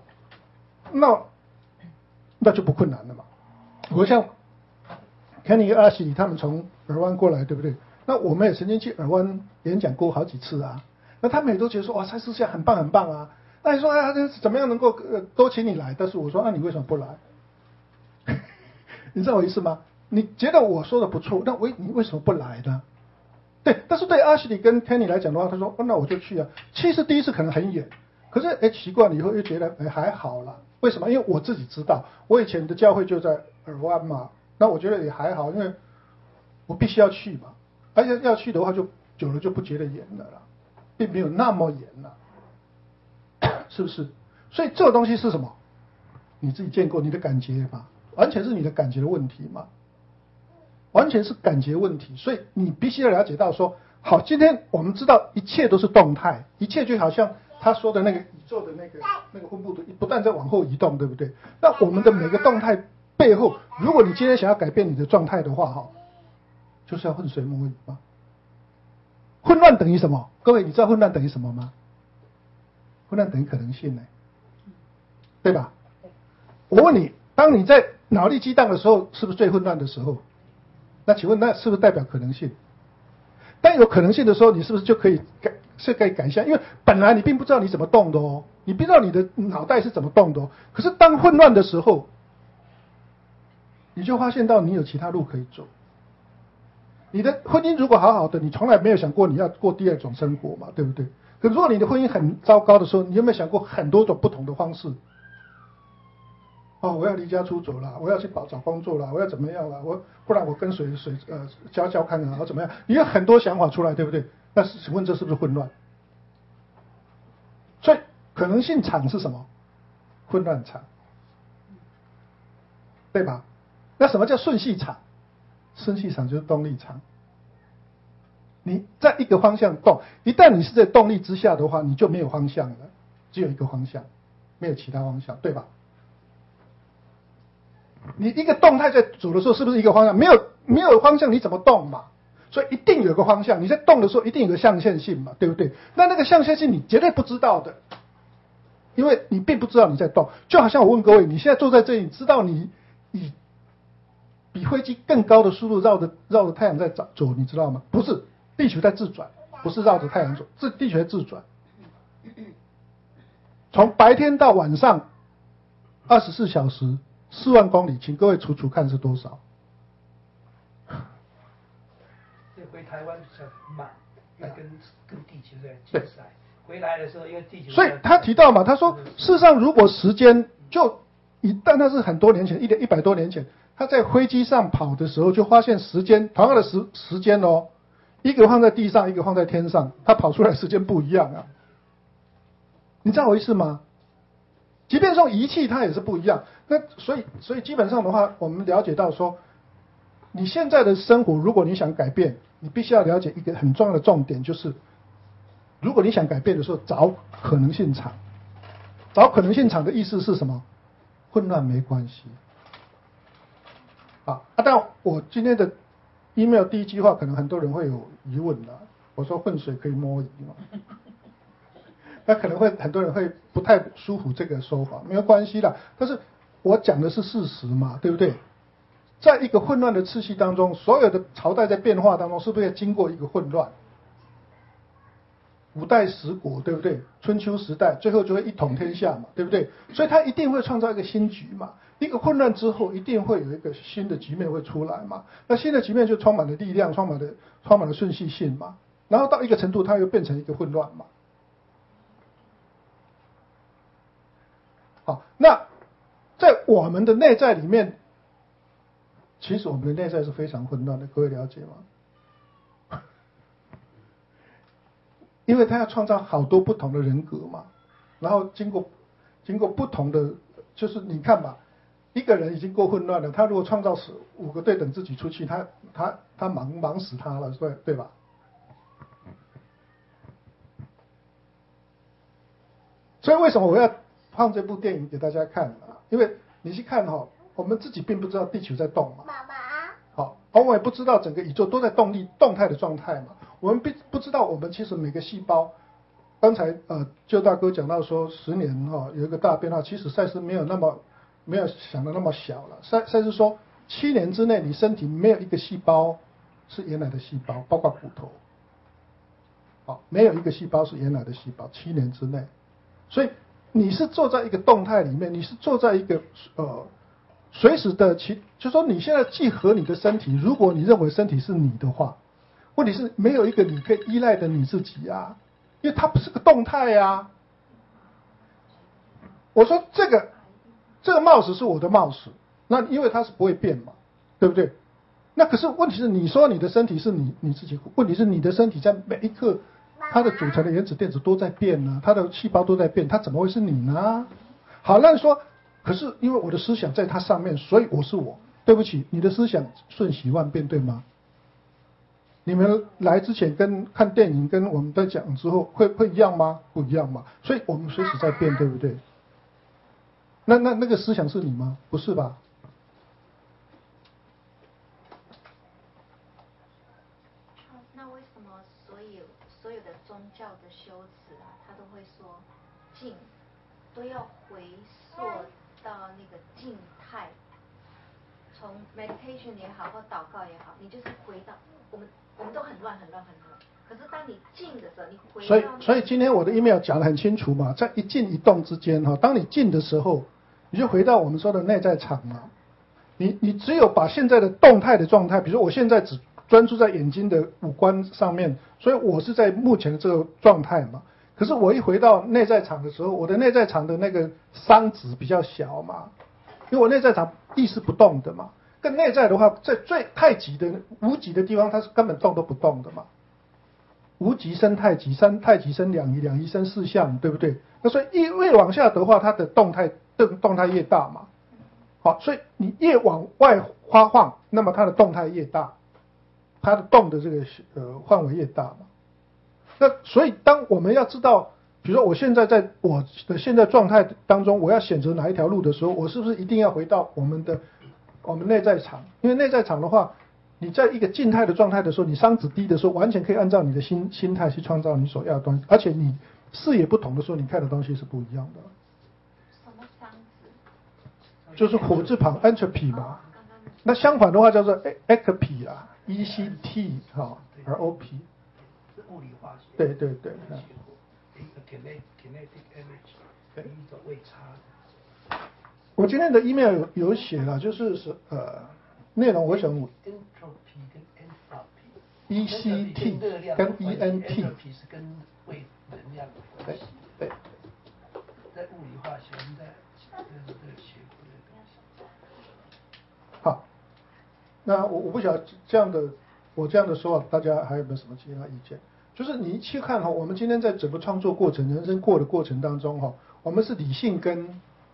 那就不困难了嘛。我像 Kenny 和阿西里他们从尔湾过来，对不对？那我们也曾经去尔湾演讲过好几次啊。那他们也都觉得说，哇，赛斯现在很棒很棒啊。那你说，怎么样能够都请你来？但是我说，那你为什么不来？你知道我意思吗？你觉得我说的不错，那你为什么不来呢？对，但是对阿西里跟 Kenny 来讲的话，他说，那我就去啊。其实第一次可能很远，可是习惯了以后又觉得还好啦。为什么？因为我自己知道，我以前的教会就在尔湾嘛， 那我觉得也还好，因为我必须要去嘛，而且要去的话就久了就不觉得严了啦，并没有那么严了，是不是？所以这个东西是什么？你自己见过你的感觉嘛？完全是你的感觉的问题嘛，完全是感觉问题。所以你必须要了解到说，好，今天我们知道一切都是动态，一切就好像他说的那个宇宙的那个分布图不断在往后移动，对不对？那我们的每个动态背后，如果你今天想要改变你的状态的话，哈，就是要浑水摸鱼嘛。混乱等于什么？各位，你知道混乱等于什么吗？混乱等于可能性呢，对吧？我问你，当你在脑力激荡的时候，是不是最混乱的时候？那请问，那是不是代表可能性？当有可能性的时候，你是不是就可以改一下？因为本来你并不知道你怎么动的哦，你不知道你的脑袋是怎么动的哦。可是当混乱的时候，你就发现到你有其他路可以走。你的婚姻如果好好的，你从来没有想过你要过第二种生活嘛，对不对？可是如果你的婚姻很糟糕的时候，你有没有想过很多种不同的方式？哦，我要离家出走了，我要去找工作了，我要怎么样了？不然我跟谁交看啊，怎么样？你有很多想法出来，对不对？那请问这是不是混乱？所以可能性场是什么？混乱场，对吧？那什么叫顺序场？顺序场就是动力场。你在一个方向动，一旦你是在动力之下的话，你就没有方向了，只有一个方向，没有其他方向，对吧？你一个动态在走的时候，是不是一个方向？没有方向，你怎么动嘛？所以一定有个方向。你在动的时候，一定有个象限性嘛，对不对？那个象限性你绝对不知道的，因为你并不知道你在动。就好像我问各位，你现在坐在这里，你知道你以比飞机更高的速度绕着太阳在走，你知道吗？不是，地球在自转，不是绕着太阳走，是地球在自转。从白天到晚上，24小时。4万公里，请各位除看是多少？ 回台湾比较慢，那跟地球在竞赛。回来的时候，因为地球。 所以他提到嘛，他说，事实上如果时间但那是很多年前，100多年前，他在飞机上跑的时候，就发现时间同样的时间哦，一个放在地上，一个放在天上，他跑出来时间不一样啊。你知道我意思吗？即便是用仪器，它也是不一样。那所以基本上的话，我们了解到说，你现在的生活，如果你想改变，你必须要了解一个很重要的重点，就是如果你想改变的时候，找可能性场。找可能性场的意思是什么？混乱没关系。但我今天的 email 第一句话，可能很多人会有疑问的。我说浑水可以摸鱼嘛？那可能会很多人会不太舒服这个说法，没有关系啦。但是我讲的是事实嘛，对不对？在一个混乱的次序当中，所有的朝代在变化当中，是不是要经过一个混乱？五代十国，对不对？春秋时代，最后就会一统天下嘛，对不对？所以他一定会创造一个新局嘛。一个混乱之后，一定会有一个新的局面会出来嘛。那新的局面就充满了力量，充满了顺序性嘛。然后到一个程度，它又变成一个混乱嘛。好，那在我们的内在里面，其实我们的内在是非常混乱的，各位了解吗？因为他要创造好多不同的人格嘛，然后经过不同的，就是你看吧，一个人已经够混乱了，他如果创造5个对等自己出去，他忙死他了，对吧？所以为什么我要放这部电影给大家看啊？因为你去看我们自己并不知道地球在动嘛。妈妈。好，我们也不知道整个宇宙都在动态的状态嘛。我们不知道我们其实每个细胞，刚才就大哥讲到说10年有一个大变化，其实赛斯没有想的那么小了。赛斯说7年之内你身体没有一个细胞是原来的细胞，包括骨头。好，没有一个细胞是原来的细胞，7年之内。所以你是坐在一个动态里面，你是坐在一个随时的就说你现在既和你的身体，如果你认为身体是你的话，问题是没有一个你可以依赖的你自己啊，因为它不是个动态啊。我说这个帽子是我的帽子，那因为它是不会变嘛， 对不对？那可是问题是，你说你的身体是你自己，问题是你的身体在每一刻，它的组成的原子电子都在变呢，它的细胞都在变，它怎么会是你呢？好，那你说，可是因为我的思想在它上面，所以我是我。对不起，你的思想瞬息万变，对吗？你们来之前跟看电影跟我们在讲之后会一样吗？不一样嘛，所以我们随时在变，对不对？那个思想是你吗？不是吧？ 那为什么所有的宗教的修辞啊，他都会说静，都要回溯到那个静态，从 meditation 也好或祷告也好，你就是回到我们都很乱。可是当你静的时候，你回到所以今天我的 email 讲得很清楚嘛，在一静一动之间哈，当你静的时候，你就回到我们说的内在场嘛。你只有把现在的动态的状态，比如说我现在只专注在眼睛的五官上面，所以我是在目前的这个状态嘛。可是我一回到内在场的时候，我的内在场的那个商值比较小嘛，因为我内在场意识不动的嘛。更内在的话，在最太极的无极的地方，它是根本动都不动的嘛。无极生太极，太极生两仪，两仪生四象，对不对？那所以越往下的话，它的动态越大嘛。好，所以你越往外发放，那么它的动态越大，它的动的这个范围越大嘛。那所以当我们要知道，比如说我现在在我的现在状态当中，我要选择哪一条路的时候，我是不是一定要回到我们内在场？因为内在场的话，你在一个静态的状态的时候，你商值低的时候，完全可以按照你的心态去创造你所要的东西，而且你视野不同的时候，你看的东西是不一样的。 什么商值？ 就是火字旁 entropy 嘛。那相反的话叫做 ectopy 啊 ，ECT 哈 ROP。 是物理化学。 对。 一个 kinetic energy， 一种位差。 我今天的 email 有写了，就是内容我想 entropy 跟 entropy ECT 跟 ENT 是跟位能量的关系。 对。 在物理化学在这个学过的东西。 好，那我不晓得我这样的说法，大家还有没有什么其他意见？就是你去看哈，我们今天在整个创作过程、人生过的过程当中哈，我们是理性跟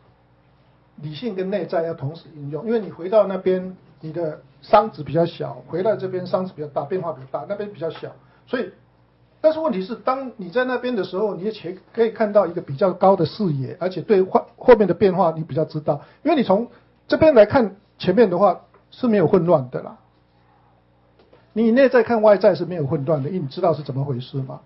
内在要同时应用，因为你回到那边，你的商值比较小，回到这边商值比较大，变化比较大，那边比较小，所以，但是问题是，当你在那边的时候，你也可以看到一个比较高的视野，而且对后面的变化你比较知道，因为你从这边来看前面的话是没有混乱的啦。你内在看外在是没有混乱的，因为你知道是怎么回事吗？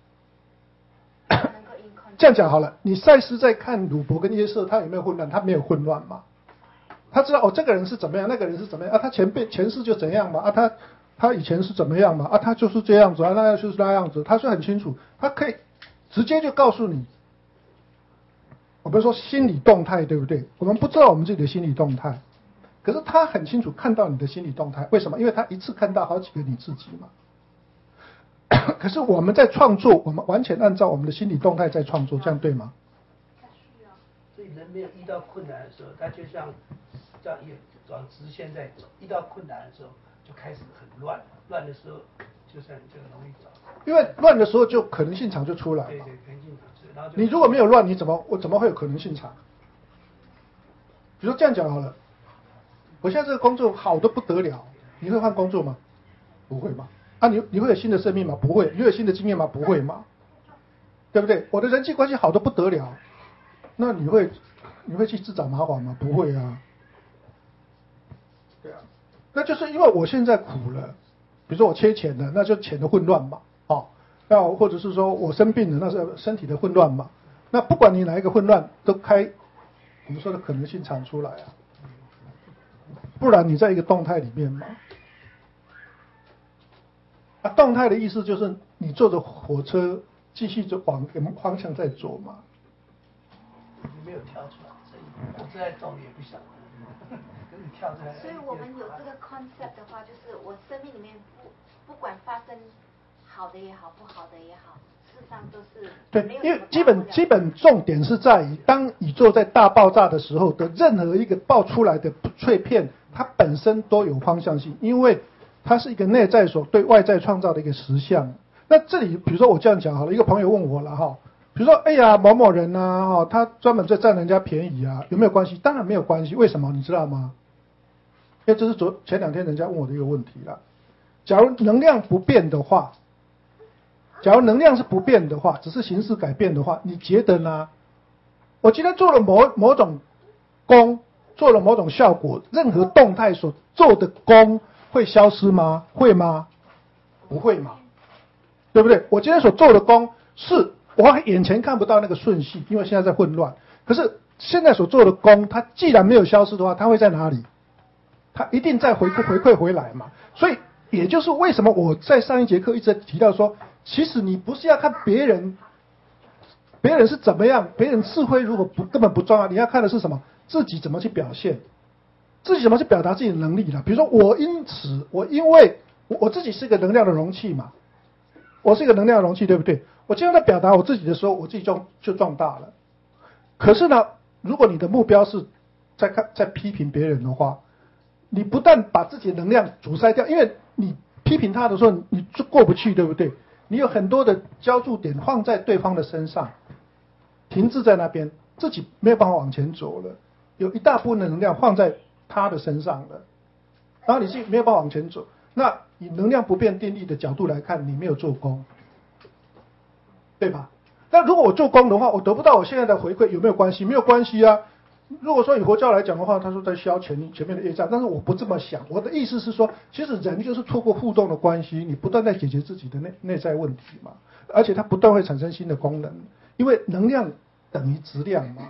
这样讲好了，你赛斯在看鲁伯跟约瑟，他有没有混乱？他没有混乱嘛？他知道哦，这个人是怎么样，那个人是怎么样啊？他前世就怎样嘛？啊，他以前是怎么样嘛？啊，他就是这样子啊，那就是那样子，他是很清楚，他可以直接就告诉你。我们说心理动态，对不对？我们不知道我们自己的心理动态。可是他很清楚看到你的心理动态，为什么？因为他一次看到好几个你自己嘛。可是我们在创作，我们完全按照我们的心理动态在创作，这样对吗？ 所以人没有遇到困难的时候，他就像一往直线在走；遇到困难的时候，就开始很乱。乱的时候，就像这个容易找。 因为乱的时候，就可能性场就出来了。 对，可能性场。然后你如果没有乱，我怎么会有可能性场？比如说这样讲好了。我现在这个工作好的不得了，你会换工作吗？不会嘛？啊，你会有新的生命吗？不会。你会有新的经验吗？不会嘛？对不对？我的人际关系好的不得了，那你会去自找麻烦吗？不会啊。对啊，那就是因为我现在苦了，比如说我缺钱了，那就钱的混乱嘛，那或者是说我生病了，那是身体的混乱嘛。那不管你哪一个混乱，都开我们说的可能性场出来啊。不然你在一个动态里面嘛，动态的意思就是你坐着火车继续就往什么方向在走嘛。 你没有跳出来，所以我在动也不想，跟你跳出来。 所以我们有这个 concept 的话，就是我生命里面不管发生好的也好，不好的也好，是上都是对没，有因为什么大不了基本重点是在于，当宇宙在大爆炸的时候的任何一个爆出来的碎片，它本身都有方向性，因为它是一个内在所对外在创造的一个实相。那这里，比如说我这样讲好了，一个朋友问我了哈，比如说，哎呀，某某人呐，哈，他专门在占人家便宜啊，有没有关系？当然没有关系，为什么？你知道吗？因为这是前2天人家问我的一个问题了。假如能量不变的话，假如能量是不变的话，只是形式改变的话，你觉得呢？我今天做了某种功，做了某种效果，任何动态所做的功会消失吗？会吗？不会嘛，对不对？我今天所做的功是我眼前看不到那个顺序，因为现在在混乱。可是现在所做的功，它既然没有消失的话，它会在哪里？它一定再回馈回来嘛。所以也就是为什么我在上一节课一直提到说，其实你不是要看别人是怎么样，别人智慧如果根本不重要，你要看的是什么？自己怎么去表现，自己怎么去表达自己的能力了。比如说我因为我自己是一个能量的容器嘛，我是一个能量的容器，对不对？我今天在表达我自己的时候，我自己就壮大了。可是呢，如果你的目标是在批评别人的话，你不但把自己的能量阻塞掉，因为你批评他的时候，你就过不去，对不对？你有很多的焦注点放在对方的身上，停滞在那边，自己没有办法往前走了，有一大部分的能量放在他的身上了，然后你自己没有办法往前走。那以能量不变定律的角度来看，你没有做功，对吧？那如果我做功的话，我得不到我现在的回馈，有没有关系？没有关系啊。如果说以佛教来讲的话，他说在消前面的业障，但是我不这么想。我的意思是说，其实人就是透过互动的关系，你不断在解决自己的内在问题嘛，而且它不断会产生新的功能，因为能量等于质量嘛，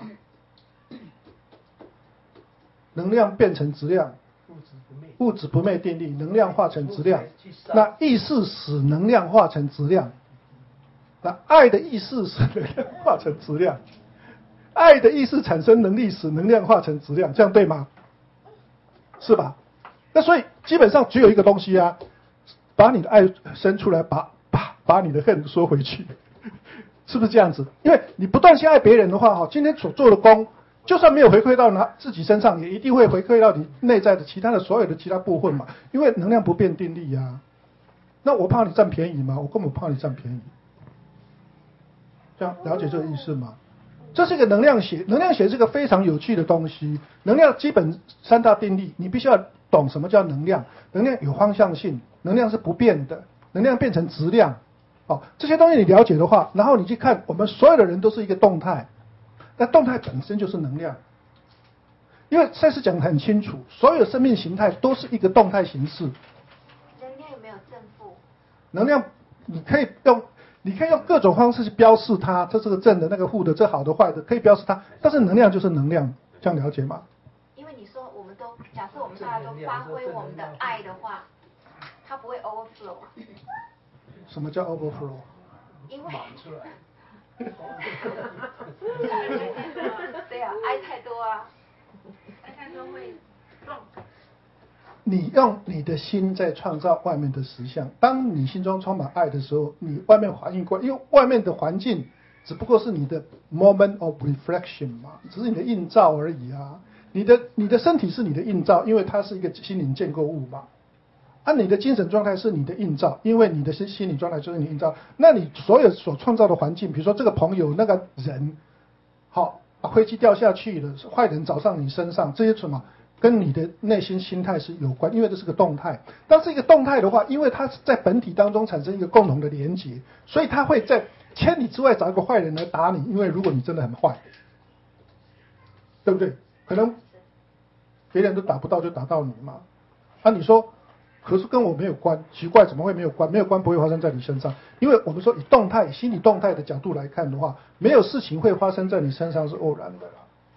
能量变成质量，物质不灭定律，能量化成质量，那意识使能量化成质量，那爱的意识使能量化成质量。爱的意识产生能力，使能量化成质量，这样对吗？是吧？那所以基本上只有一个东西啊，把你的爱生出来，把你的恨收回去，是不是这样子？因为你不断去爱别人的话，今天所做的功，就算没有回馈到自己身上，也一定会回馈到你内在的其他的所有的其他部分嘛，因为能量不变定律啊。那我怕你占便宜吗？我根本不怕你占便宜。这样了解这个意思吗？这是一个能量学，能量学是个非常有趣的东西。能量基本3大定律，你必须要懂什么叫能量。能量有方向性，能量是不变的，能量变成质量。这些东西你了解的话，然后你去看，我们所有的人都是一个动态，那动态本身就是能量。因为赛斯讲得很清楚，所有生命形态都是一个动态形式。 能量有没有正负？ 能量你可以用各种方式去标示它，这是个正的，那个负的，这好的坏的，可以标示它。但是能量就是能量，这样了解吗？ 因为你说我们都假设我们大家都发挥我们的爱的话，它不会 overflow。 什么叫 overflow？ 因为出来。 对啊，爱太多啊， 爱太多会撞。 你用你的心在创造外面的实相。当你心中充满爱的时候，你外面反应过来，因为外面的环境只不过是你的 moment of reflection 嘛，只是你的映照而已啊。你的身体是你的映照，因为它是一个心灵建构物嘛。你的精神状态是你的映照，因为你的心理状态就是你映照。那你所有所创造的环境，比如说这个朋友那个人，飞机掉下去了，坏人找上你身上，这些什么？跟你的内心心态是有关，因为这是个动态。但是一个动态的话，因为它在本体当中产生一个共同的连结，所以它会在千里之外找一个坏人来打你。因为如果你真的很坏，对不对？可能别人都打不到，就打到你嘛。你说，可是跟我没有关，奇怪，怎么会没有关？没有关不会发生在你身上，因为我们说以动态、心理动态的角度来看的话，没有事情会发生在你身上是偶然的啦。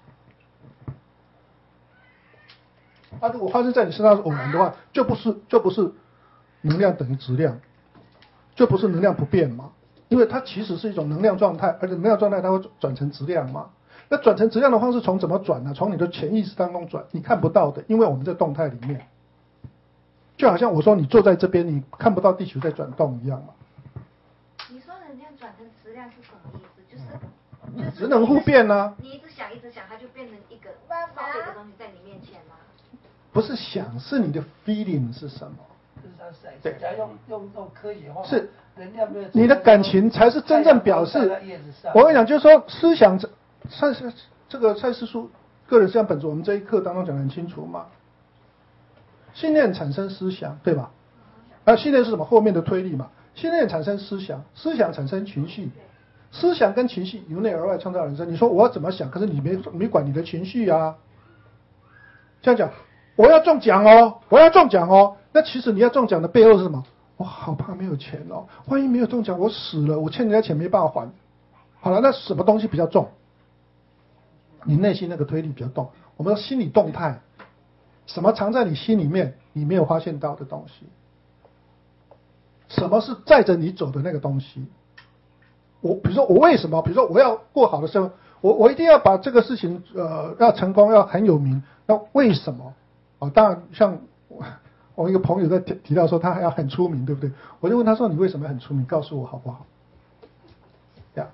如果发生在你身上是偶然的话，就不是能量等于质量，就不是能量不变嘛。因为它其实是一种能量状态，而且能量状态它会转成质量嘛。那转成质量的方式从怎么转呢？从你的潜意识当中转，你看不到的，因为我们在动态里面。就好像我说你坐在这边，你看不到地球在转动一样嘛。 你说能量转成质量是什么意思？就是职能互变啊。 你一直想，它就变成一个烧的一个东西在你面前吗？ 不是想，是你的 feeling 是什么？ 对，假如用科学化， 是能量没有你的感情才是真正表示。我跟你讲，就是说思想这个蔡司书个人思想本质，我们这一课当中讲得很清楚嘛。信念产生思想，对吧？信念是什么？后面的推力嘛。信念产生思想，思想产生情绪，思想跟情绪由内而外创造人生。你说我要怎么想？可是你没管你的情绪啊。这样讲，我要中奖哦，我要中奖哦。那其实你要中奖的背后是什么？我好怕没有钱哦，万一没有中奖，我死了，我欠人家钱没办法还。好了，那什么东西比较重？你内心那个推力比较重。我们说心理动态，什么藏在你心里面，你没有发现到的东西？什么是载着你走的那个东西？比如说我为什么？比如说我要过好的生活，我一定要把这个事情要成功，要很有名，那为什么？当然像我一个朋友在提到说他还要很出名，对不对？我就问他说你为什么很出名？告诉我好不好？呀，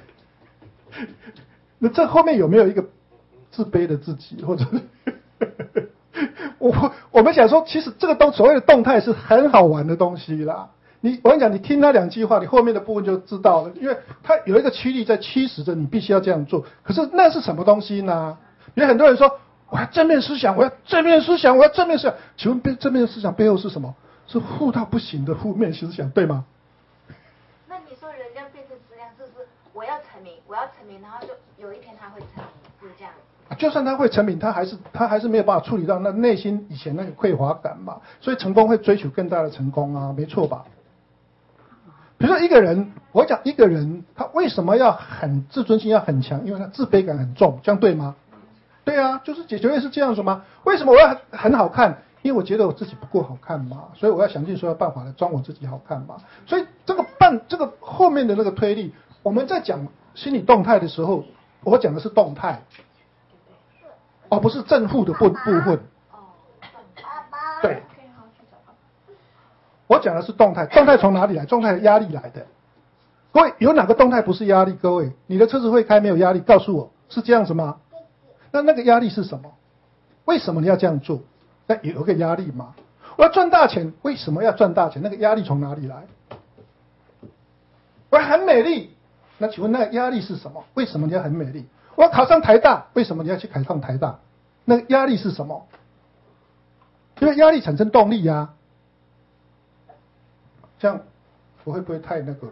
那这后面有没有一个自卑的自己，或者我们想说，其实这个所谓的动态是很好玩的东西啦。我跟你讲，你听他两句话，你后面的部分就知道了，因为他有一个驱力在驱使着你必须要这样做。可是那是什么东西呢？比如很多人说我要正面思想，我要正面思想，我要正面思想。请问正面思想背后是什么？是负到不行的负面思想，对吗？ 那你说人家变成质量，就是我要成名，然后就有一天他会成名，是这样。 就算他会成名，他还是没有办法处理到那内心以前那个匮乏感嘛。所以成功会追求更大的成功啊，没错吧？比如说一个人，我讲一个人他为什么要很自尊心要很强？因为他自卑感很重，这样对吗？对啊，就是解决是这样子吗？为什么我要很好看？因为我觉得我自己不够好看嘛，所以我要想尽所有办法来装我自己好看嘛。所以这个后面的那个推力，我们在讲心理动态的时候，我讲的是动态，不是正负的部分。对。我讲的是动态，动态从哪里来？动态压力来的。各位，有哪个动态不是压力？各位，你的车子会开没有压力？告诉我，是这样子吗？那个压力是什么？为什么你要这样做？那有一个压力嘛。我要赚大钱，为什么要赚大钱？那个压力从哪里来？我要很美丽，那请问那个压力是什么？为什么你要很美丽？我要考上台大，为什么你要去考上台大？那个压力是什么？因为压力产生动力呀。这样我会不会太那个了？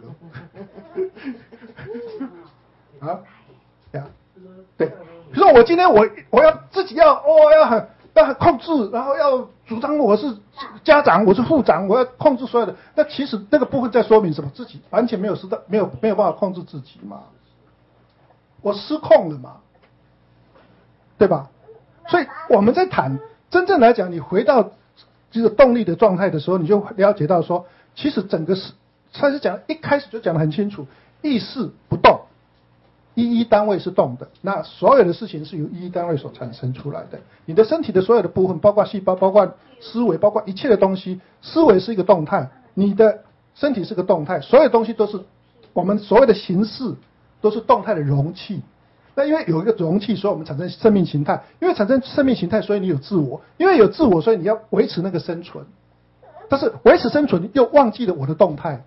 啊，对，比如说我今天我要自己要很控制，然后要主张我是家长，我是副长，我要控制所有的。那其实那个部分在说明什么？自己完全没有办法控制自己嘛，我失控了嘛，对吧？所以我们在谈真正来讲，你回到这个动力的状态的时候，你就了解到说。其实整个他是讲一开始就讲得很清楚，意识不动，一单位是动的，那所有的事情是由一单位所产生出来的。你的身体的所有的部分，包括细胞，包括思维，包括一切的东西，思维是一个动态，你的身体是个动态，所有东西都是我们所谓的形式，都是动态的容器。那因为有一个容器，所以我们产生生命形态。因为产生生命形态，所以你有自我。因为有自我，所以你要维持那个生存。但是维持生存又忘记了我的动态，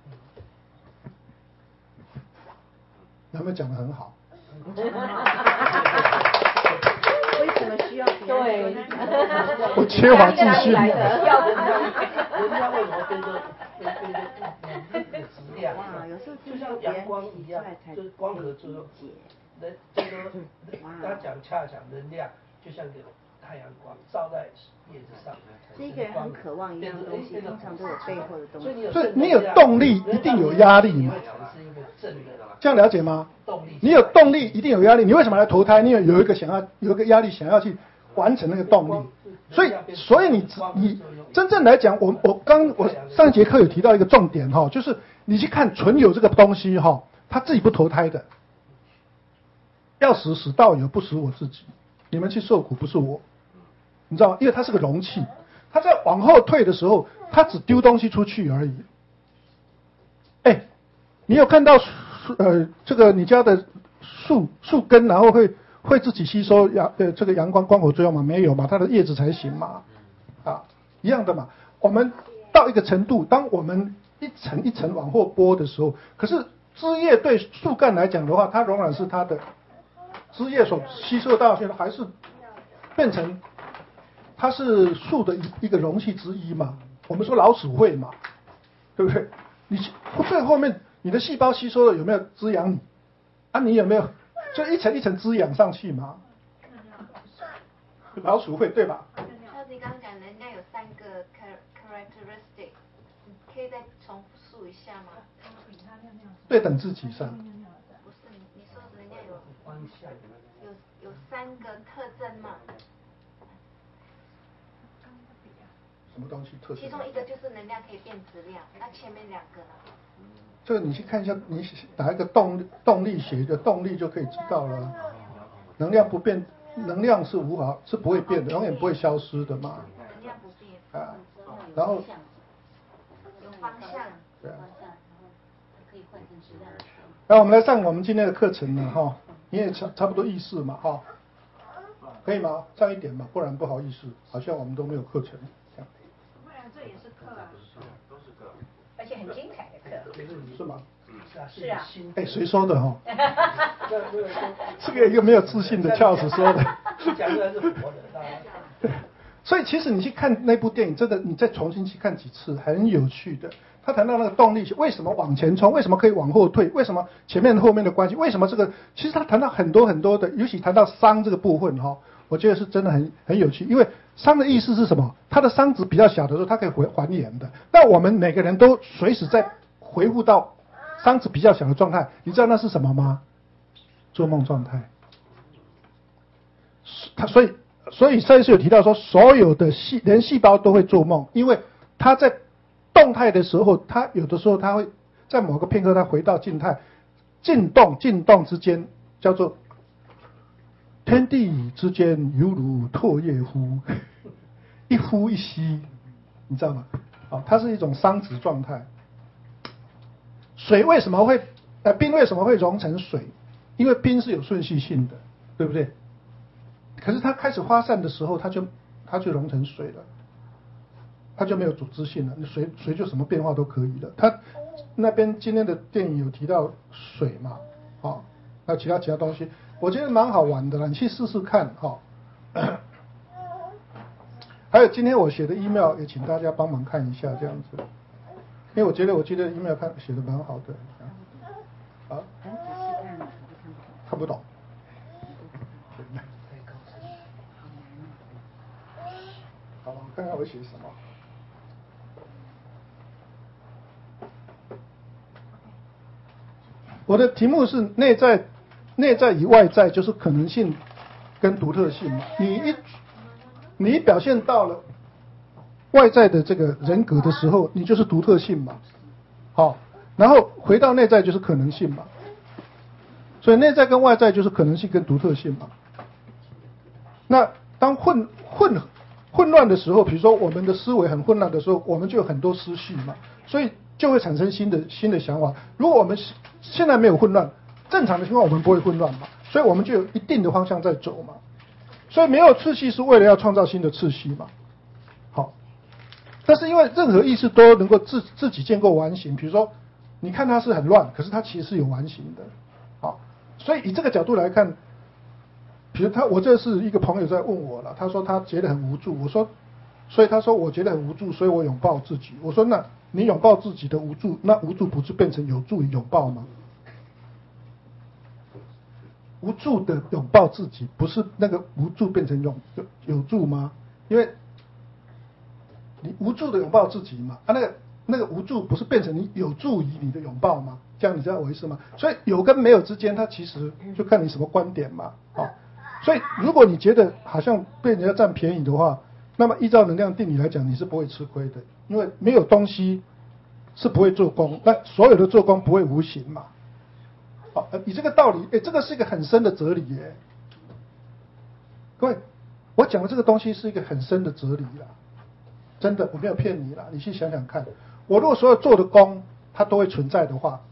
有没有讲得很好？ 为什么需要别人？对， 我缺乏自信。 人家为什么跟着质量？就像阳光一样，就是光合作用。他讲恰讲能量，就像个太阳光照在叶子上。 是一个人很渴望一样东西，通常都有背后的东西。 所以你有动力，一定有压力嘛？这样了解吗？你有动力，一定有压力。你为什么来投胎？你有一个压力，想要去完成那个动力。所以你真正来讲，我上一节课有提到一个重点哈，就是你去看存有这个东西哈，他自己不投胎的，要死到有，不死我自己。你们去受苦不是我，你知道吗？因为它是个容器，它在往后退的时候，它只丢东西出去而已。你有看到这个你家的树根，然后会自己吸收这个阳光光合作用吗？没有嘛，它的叶子才行嘛，啊，一样的嘛。我们到一个程度，当我们一层一层往后拨的时候，可是枝叶对树干来讲的话，它仍然是它的枝叶所吸收到的，还是变成它是树的一个容器之一嘛。我们说老鼠会嘛，对不对？你最后面你的细胞吸收了有没有滋养你？啊，你有没有就一层一层滋养上去嘛？老鼠会对吧？ 像你刚刚讲，人家有3个 characteristic， 你可以再重述一下吗？ 对等自己上。 不是，你说人家有3个特征嘛？ 什么东西特征？ 其中一个就是能量可以变质量，那前面2个呢？ 这个你去看一下，你打一个动力学的动力就可以知道了。能量不变，能量是不会变的，永远不会消失的嘛。 能量不变。 啊，然后有方向。 对啊。 可以换成质量。 来，我们来上我们今天的课程了哈，你也差不多意思嘛哈，可以吗？上一点嘛，不然不好意思，好像我们都没有课程这样。 不然这也是课啊。 都是课。 而且很精彩的课。 是吗？ 是啊。 哎，谁说的哈？这个一个没有自信的翘子说的。 讲出来是活的， 对，所以其实你去看那部电影，真的你再重新去看几次，很有趣的。他谈到那个动力学，为什么往前冲，为什么可以往后退，为什么前面后面的关系，为什么这个，其实他谈到很多很多的，尤其谈到熵这个部分哈，我觉得是真的很有趣，因为熵的意思是什么？它的熵值比较小的时候，它可以还原的。那我们每个人都随时在回复到熵值比较小的状态，你知道那是什么吗？做梦状态。所以上一次有提到说，所有的连细胞都会做梦，因为它在动态的时候，它有的时候它会在某个片刻它回到静态，静动之间叫做天地之间犹如唾液乎，一呼一吸，你知道吗？哦，它是一种熵值状态。水为什么会冰为什么会融成水？因为冰是有顺序性的，对不对？可是它开始发散的时候，它就融成水了，它就没有组织性了，水就什么变化都可以了。它那边今天的电影有提到水嘛，哦，还有其他东西，我觉得蛮好玩的啦，你去试试看哈。哦还有今天我写的 email 也请大家帮忙看一下这样子，因为我觉得email 写的蛮好的。啊？看不懂。好，我看看我写什么。我的题目是内在与外在，就是可能性跟独特性嘛。你表现到了外在的这个人格的时候，你就是独特性嘛。好，然后回到内在就是可能性嘛。所以内在跟外在就是可能性跟独特性嘛。那当混乱的时候，比如说我们的思维很混乱的时候，我们就有很多思绪嘛，所以就会产生新的想法。如果我们现在没有混乱，正常的情况我们不会混乱嘛，所以我们就有一定的方向在走嘛。所以没有次序是为了要创造新的次序嘛。好，但是因为任何意识都能够自己建构完形，比如说你看它是很乱，可是它其实是有完形的。好，所以以这个角度来看，比如我这是一个朋友在问我了，他说他觉得很无助，我说，所以他说我觉得很无助，所以我拥抱自己。我说那你拥抱自己的无助，那无助不是变成有助于拥抱吗？无助的拥抱自己，不是那个无助变成有助吗？因为你无助的拥抱自己嘛，那个无助不是变成你有助于你的拥抱吗？这样你知道我意思吗？所以有跟没有之间，它其实就看你什么观点嘛。好，所以如果你觉得好像被人家占便宜的话，那么依照能量定理来讲，你是不会吃亏的，因为没有东西是不会做功，那所有的做功不会无形嘛。好，以这个道理，这个是一个很深的哲理耶。各位，我讲的这个东西是一个很深的哲理啦，真的，我没有骗你啦，你去想想看，我如果所有做的功它都会存在的话，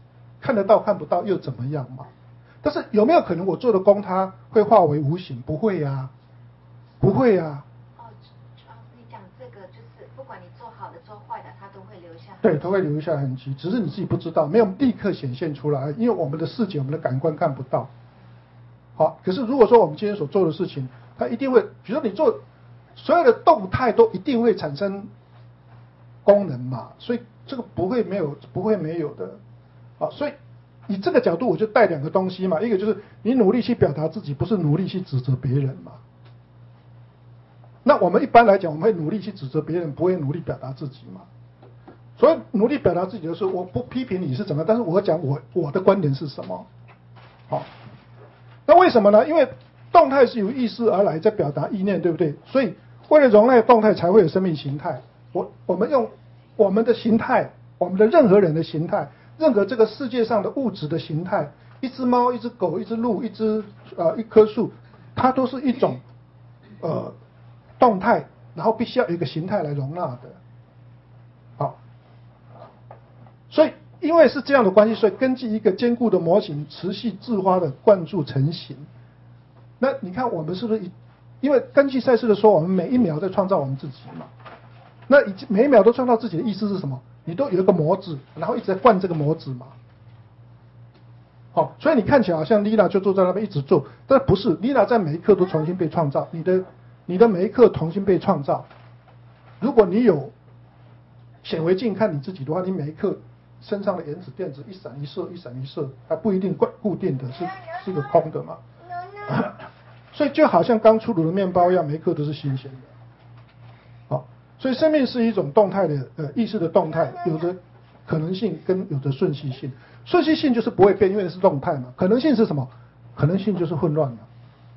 看得到看不到又怎么样嘛？但是有没有可能我做的功它会化为无形？不会呀，不会呀。 你讲这个就是不管你做好的做坏的，它都会留下。 对，它会留下痕迹，只是你自己不知道，没有立刻显现出来，因为我们的视觉、我们的感官看不到。好，可是如果说我们今天所做的事情，它一定会，比如说你做所有的动态都一定会产生功能嘛，所以这个不会没有的。好，所以以这个角度我就带两个东西嘛，一个就是你努力去表达自己，不是努力去指责别人嘛。那我们一般来讲，我们会努力去指责别人，不会努力表达自己嘛。所以努力表达自己的时候，我不批评你是怎么，但是我讲我的观点是什么。好，那为什么呢？因为动态是由意识而来，在表达意念，对不对？所以为了容纳动态，才会有生命形态。我们用我们的形态，我们的任何人的形态，任何这个世界上的物质的形态，一只猫、一只狗、一只鹿、一棵树，它都是一种动态，然后必须要有一个形态来容纳的。好，所以因为是这样的关系，所以根据一个坚固的模型，持续自发的灌注成型。那你看我们是不是因为根据赛斯的说，我们每一秒在创造我们自己嘛？那每一秒都创造自己的意思是什么？你都有一个模子，然后一直在灌这个模子嘛。好，所以你看起来好像 Lina 就坐在那边一直做，但不是 ，Lina 在每一刻都重新被创造，你的每一刻重新被创造。如果你有显微镜看你自己的话，你每一刻身上的原子电子一闪一射，一闪一射，还不一定固定的，是个空的嘛。所以就好像刚出炉的面包一样，每一刻都是新鲜的。好，所以生命是一种动态的意识的动态，有着可能性跟有着顺序性。顺序性就是不会变，因为是动态嘛。可能性是什么？可能性就是混乱嘛。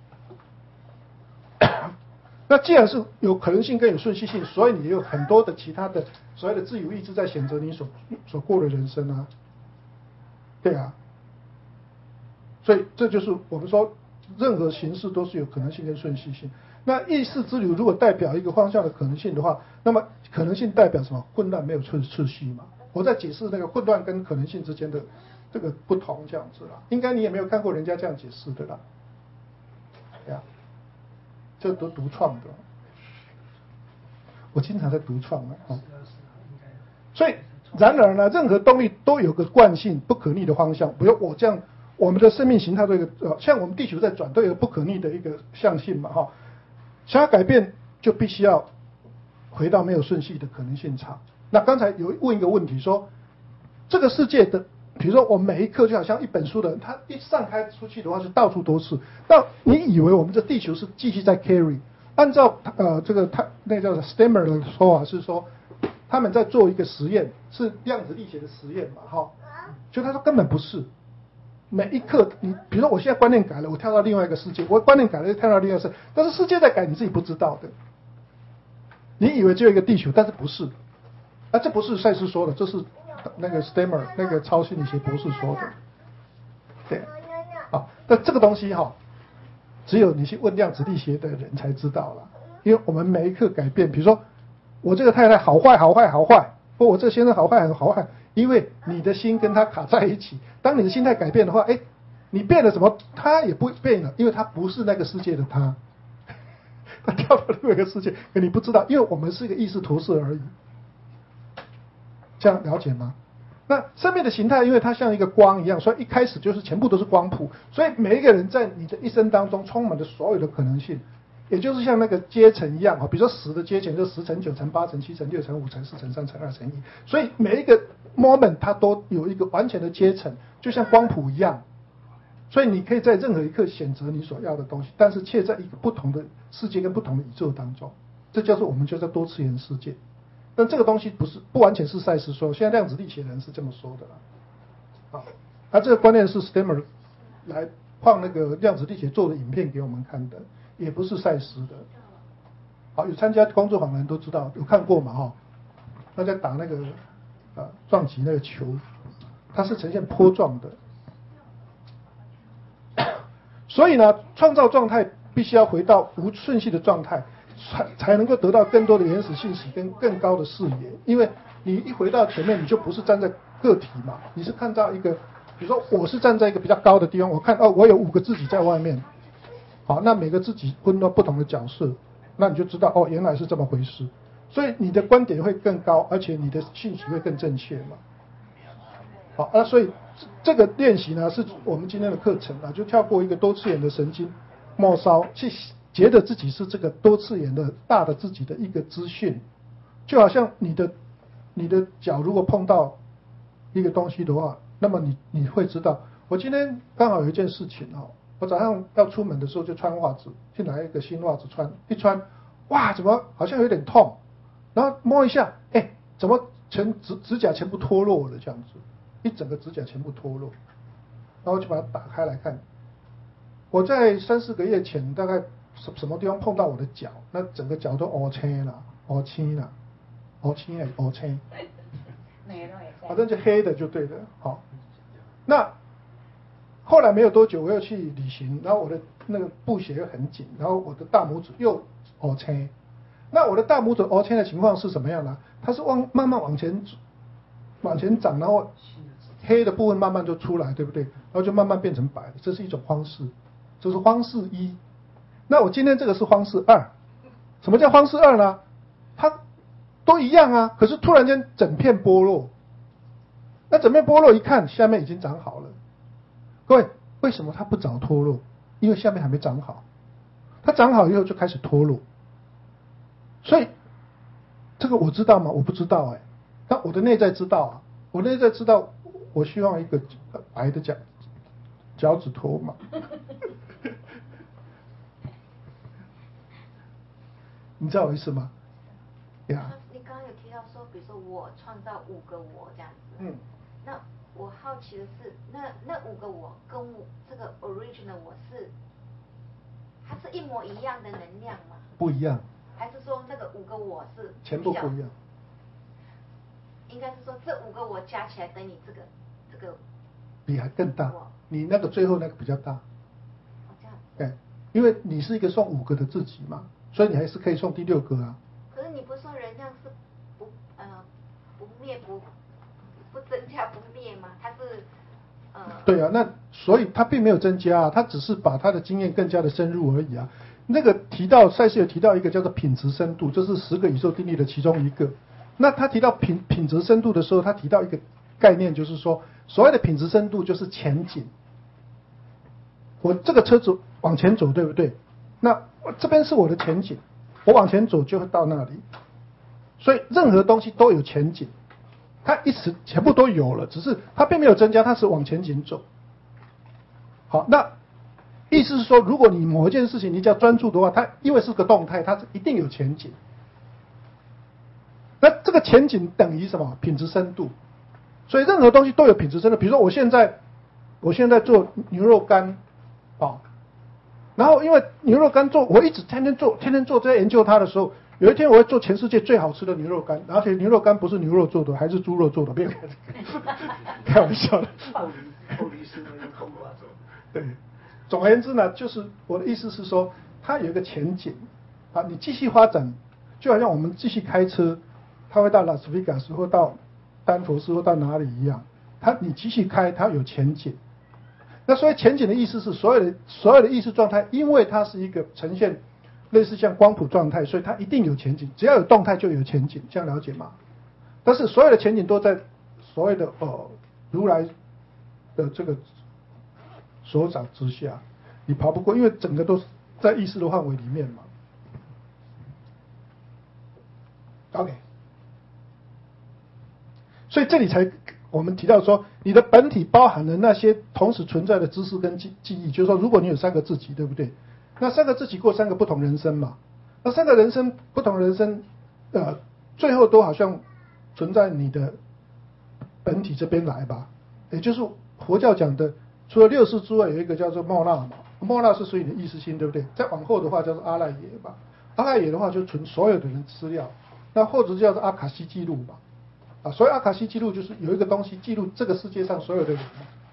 那既然是有可能性跟有顺序性，所以你有很多的其他的所谓的自由意志在选择你所过的人生啊。对啊。所以这就是我们说任何形式都是有可能性跟顺序性。那意识之流如果代表一个方向的可能性的话，那么可能性代表什么？混乱没有次序嘛。我在解释那个混乱跟可能性之间的这个不同这样子啦。应该你也没有看过人家这样解释的啦。对啊，这都独创的。我经常在独创啊。所以然而呢，任何动力都有个惯性不可逆的方向。比如我这样，我们的生命形态都有一个像我们地球在转，都有一个不可逆的一个向性嘛，哈。想要改变，就必须要回到没有顺序的可能性场。那刚才有问一个问题说，这个世界的，比如说我们每一刻就好像一本书的人，它一散开出去的话，是到处都是。那你以为我们这地球是继续在 carry？ 按照这个那叫 Stemmer 的说法是说，他们在做一个实验，是量子力学的实验嘛，哈。就他说根本不是。每一刻，你比如说我现在观念改了，我跳到另外一个世界；我观念改了，跳到另外一个世界。但是世界在改，你自己不知道的。你以为只有一个地球，但是不是。这不是赛斯说的，这是那个 Stemmer 那个超心理学博士说的。对，好，但这个东西哈，只有你去问量子力学的人才知道了。因为我们每一刻改变，比如说我这个太太好坏好坏好坏，或我这个先生好坏好坏。因为你的心跟他卡在一起，当你的心态改变的话，你变了什么，他也不变了，因为他不是那个世界的他，他跳到另外一个世界，你不知道，因为我们是一个意识投射而已，这样了解吗？那生命的形态，因为它像一个光一样，所以一开始就是全部都是光谱，所以每一个人在你的一生当中充满了所有的可能性，也就是像那个阶层一样，比如说10的阶层就是10乘9乘8乘7乘6乘5乘4乘3乘2乘1，所以每一个 moment 它都有一个完全的阶层，就像光谱一样，所以你可以在任何一刻选择你所要的东西，但是却在一个不同的世界跟不同的宇宙当中，这就是我们就在多次元世界。但这个东西不完全是赛斯说，现在量子力学人是这么说的啦。好，这个观念是 Stemmer 来放那个量子力学做的影片给我们看的，也不是赛斯的。好，有参加工作坊的人都知道，有看过嘛哈？他在打那个撞击那个球，它是呈现波状的。所以呢，创造状态必须要回到无顺序的状态，才能够得到更多的原始信息跟更高的视野。因为你一回到前面，你就不是站在个体嘛，你是看到一个比如说我是站在一个比较高的地方，我看我有5个自己在外面，好，那每个自己分到不同的角色，那你就知道原来是这么回事，所以你的观点会更高，而且你的信息会更正确嘛。好，所以这个练习呢是我们今天的课程啊，就跳过一个多次元的神经末梢，去觉得自己是这个多次元的大的自己的一个资讯，就好像你的脚如果碰到一个东西的话，那么你会知道，我今天刚好有一件事情我早上要出门的时候就穿袜子，去拿一个新袜子穿，一穿，哇，怎么好像有点痛，然后摸一下，怎么指甲全部脱落了这样子，一整个指甲全部脱落，然后就把它打开来看，我在3、4个月前大概什么地方碰到我的脚，那整个脚都凹青了，凹青，反正就黑的就对了。好，那后来没有多久，我又去旅行，然后我的那个布鞋又很紧，然后我的大拇指又凹青。那我的大拇指凹青的情况是什么样呢？它是慢慢往前长，然后黑的部分慢慢就出来，对不对？然后就慢慢变成白的，这是一种方式，这是方式1。那我今天这个是方式2。什么叫方式2呢？它都一样啊，可是突然间整片剥落。那整片剥落一看，下面已经长好了。各位，为什么它不早脱落？因为下面还没长好。它长好以后就开始脱落。所以这个我知道吗？我不知道但我的内在知道啊。我内在知道，我希望一个白的脚趾头嘛。你知道我意思吗？呀。 你刚刚有提到说，比如说我创造5个我这样子。那我好奇的是，那5个我跟我这个 original 我它是一模一样的能量吗？ 不一样。 还是说那个5个我是全部不一样？ 应该是说这5个我加起来等于这个比还更大。你那个最后那个比较大。 这样。 对，因为你是一个送5个的自己嘛，所以你还是可以送第6个啊。 可是你不是说能量是不灭不增加不灭吗？它是对啊，那所以它并没有增加啊，它只是把它的经验更加的深入而已啊。那个赛斯有提到一个叫做品质深度，这是10个宇宙定律的其中一个。那他提到品质深度的时候，他提到一个概念，就是说所谓的品质深度就是前景。我这个车子往前走，对不对？那这边是我的前景，我往前走就会到那里。所以任何东西都有前景，它一直全部都有了，只是它并没有增加，它是往前景走。好，那意思是说，如果你某一件事情你只要专注的话，它因为是个动态，它是一定有前景。那这个前景等于什么？品质深度。所以任何东西都有品质深度。比如说我现在做牛肉干，然后因为牛肉干我一直天天做，在研究它的时候，有一天我会做全世界最好吃的牛肉干，而且牛肉干不是牛肉做的，还是猪肉做的，别开玩笑的。对，总而言之呢，就是我的意思是说，它有一个前景啊，你继续发展，就好像我们继续开车，它会到拉斯维加斯或到丹佛斯或到哪里一样，你继续开，它有前景。那所以前景的意思是所有的意识状态，因为它是一个呈现类似像光谱状态，所以它一定有前景，只要有动态就有前景，这样了解吗？但是所有的前景都在所谓的如来的这个手掌之下，你跑不过，因为整个都是在意识的范围里面嘛。OK， 所以这里才我们提到说，你的本体包含了那些同时存在的知识跟记忆，就是说，如果你有3个自己，对不对？那3个自己过3个不同人生嘛，那3个人生不同人生，最后都好像存在你的本体这边来吧，也就是佛教讲的，除了6识之外，有一个叫做莫那嘛，莫那是属于你的意识心，对不对？再往后的话叫做阿赖耶吧，阿赖耶的话就存所有的人资料，那或者叫做阿卡西记录嘛。所以阿卡西记录就是有一个东西记录这个世界上所有的人，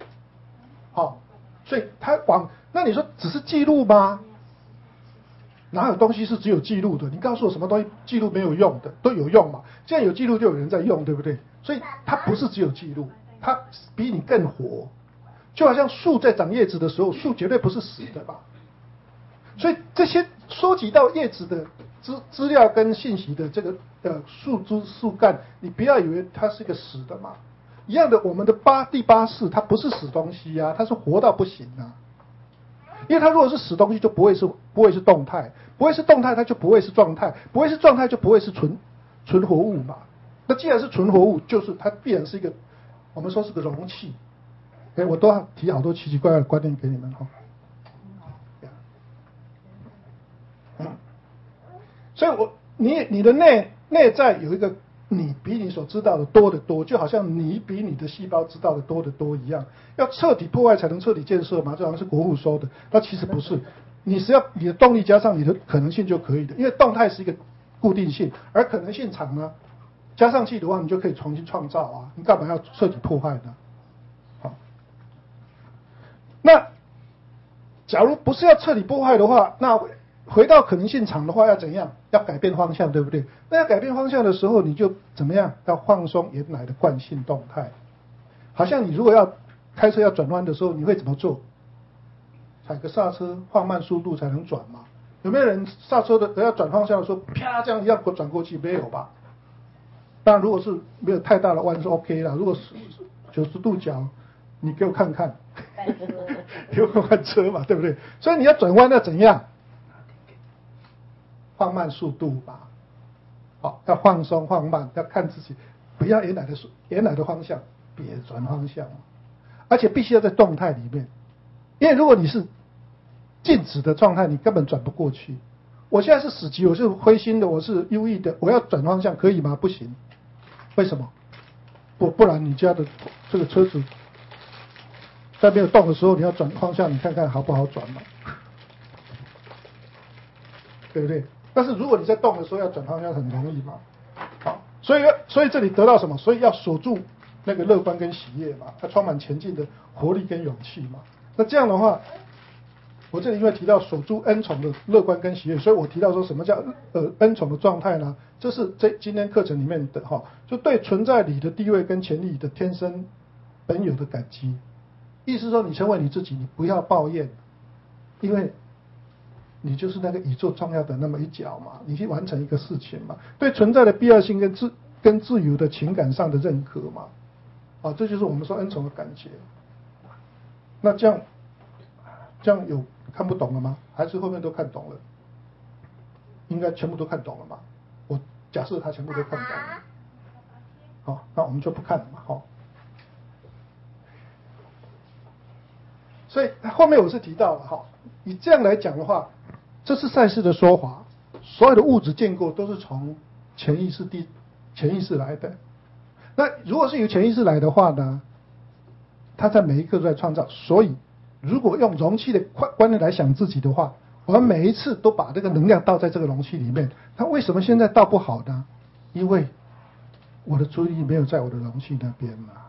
所以那你说只是记录吗？哪有东西是只有记录的？你告诉我什么东西记录没有用的？都有用嘛？既然有记录，就有人在用，对不对？所以它不是只有记录，它比你更活， 就好像树在长叶子的时候，树绝对不是死的吧？所以这些收集到叶子的资料跟信息的这个树枝树干，你不要以为它是一个死的嘛。一样的，我们的第八式它不是死东西啊，它是活到不行啊。因为它如果是死东西，就不会是动态，不会是动态，它就不会是状态，不会是状态就不会是纯活物嘛。那既然是纯活物，就是它必然是一个我们说是个容器。我都要提好多奇奇怪怪的观念给你们哈。所以你的内在有一个你比你所知道的多得多，就好像你比你的细胞知道的多得多一样。要彻底破坏才能彻底建设嘛，这好像是国父说的，那其实不是。你是要你的动力加上你的可能性就可以的，因为动态是一个固定性，而可能性场呢，加上去的话，你就可以重新创造啊，你干嘛要彻底破坏呢？好，那假如不是要彻底破坏的话，那回到可能性场的话要怎样？要改变方向，对不对？那要改变方向的时候，你就怎么样？要放松原来的惯性动态。好像你如果要开车要转弯的时候，你会怎么做？踩个刹车，放慢速度才能转嘛。有没有人刹车的要转方向的时候，啪这样一样转过去？没有吧？当然，如果是没有太大的弯是 OK 啦。如果是90度角，你给我看看，给我换车嘛，对不对？所以你要转弯要怎样？放慢速度吧，好，要放松放慢，要看自己，不要原来的方向，别转方向，而且必须要在动态里面，因为如果你是静止的状态，你根本转不过去。我现在是死机，我是灰心的，我是忧郁的，我要转方向可以吗？不行，为什么？不然你家的这个车子在没有动的时候，你要转方向，你看看好不好转嘛？对不对？但是如果你在动的时候要转方向很容易嘛，好，所以这里得到什么？所以要锁住那个乐观跟喜悦嘛，它充满前进的活力跟勇气嘛。那这样的话，我这里因为提到锁住恩宠的乐观跟喜悦，所以我提到说什么叫恩宠的状态呢？这是今天课程里面的哈，就对存在里的地位跟潜力的天生本有的感激。意思说你成为你自己，你不要抱怨，因为你就是那个宇宙重要的那么一角嘛，你去完成一个事情嘛，对存在的必要性跟自由的情感上的认可嘛，啊，这就是我们说恩宠的感觉。那这样有看不懂了吗？还是后面都看懂了？应该全部都看懂了吧？我假设他全部都看懂了，好，那我们就不看了嘛，好。所以后面我是提到了哈，以这样来讲的话，这是赛斯的说法，所有的物质建构都是从潜意识来的。那如果是由潜意识来的话呢，他在每一刻都在创造。所以如果用容器的观念来想自己的话，我们每一次都把这个能量倒在这个容器里面，那为什么现在倒不好呢？因为我的注意力没有在我的容器那边嘛。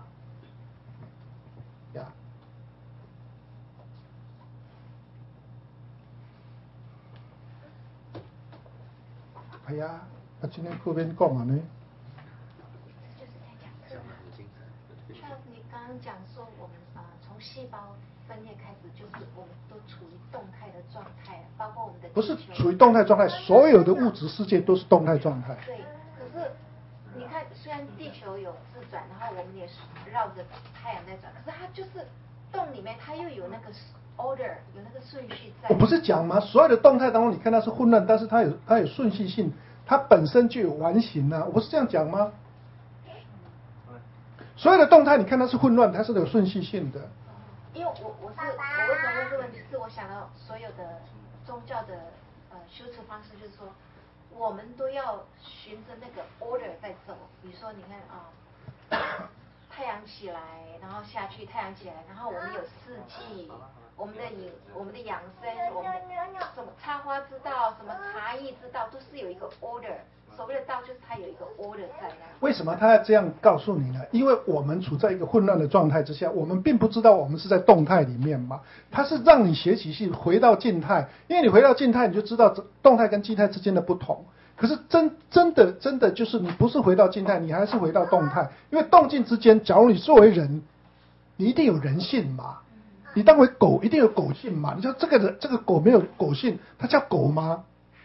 哎呀，他今天课边讲了呢。 就是在讲课嘛。像你刚刚讲说，我们从细胞分裂开始，就是我们都处于动态的状态，包括我们的不是处于动态状态，所有的物质世界都是动态状态。 对，可是你看，虽然地球有自转，然后我们也是绕着太阳在转，可是它就是洞里面它又有那个 order， 有那个顺序在。 我不是讲吗？所有的动态当中，你看它是混乱，但是它有顺序性，它本身就有完形啊。我不是这样讲吗？所有的动态，你看它是混乱，它是有顺序性的。 因为我为什么问这个问题？是我想到所有的宗教的修持方式，就是说我们都要循着那个 order 在走。比如说，你看啊，太阳起来，然后下去，太阳起来，然后我们有四季，我们的养生，我们的什么插花之道，什么茶艺之道，都是有一个 order。所谓的道就是它有一个 order 在那。 为什么他要这样告诉你呢？因为我们处在一个混乱的状态之下，我们并不知道我们是在动态里面嘛。它是让你学习去回到静态，因为你回到静态，你就知道动态跟静态之间的不同。可是真的就是你不是回到静态，你还是回到动态。因为动静之间，假如你作为人，你一定有人性嘛。 你当为狗一定有狗性嘛？你说这个狗没有狗性，它叫狗吗？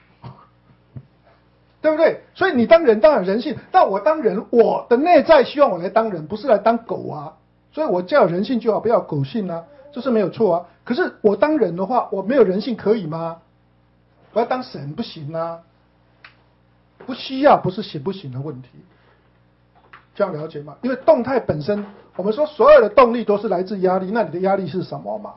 对不对？所以你当人当然人性，但我当人，我的内在希望我来当人，不是来当狗啊。所以我叫人性就好，不要狗性啊，这是没有错啊。可是我当人的话，我没有人性可以吗？我要当神不行啊，不需要，不是行不行的问题。这样了解吗？因为动态本身，我们说所有的动力都是来自压力，那你的压力是什么嘛？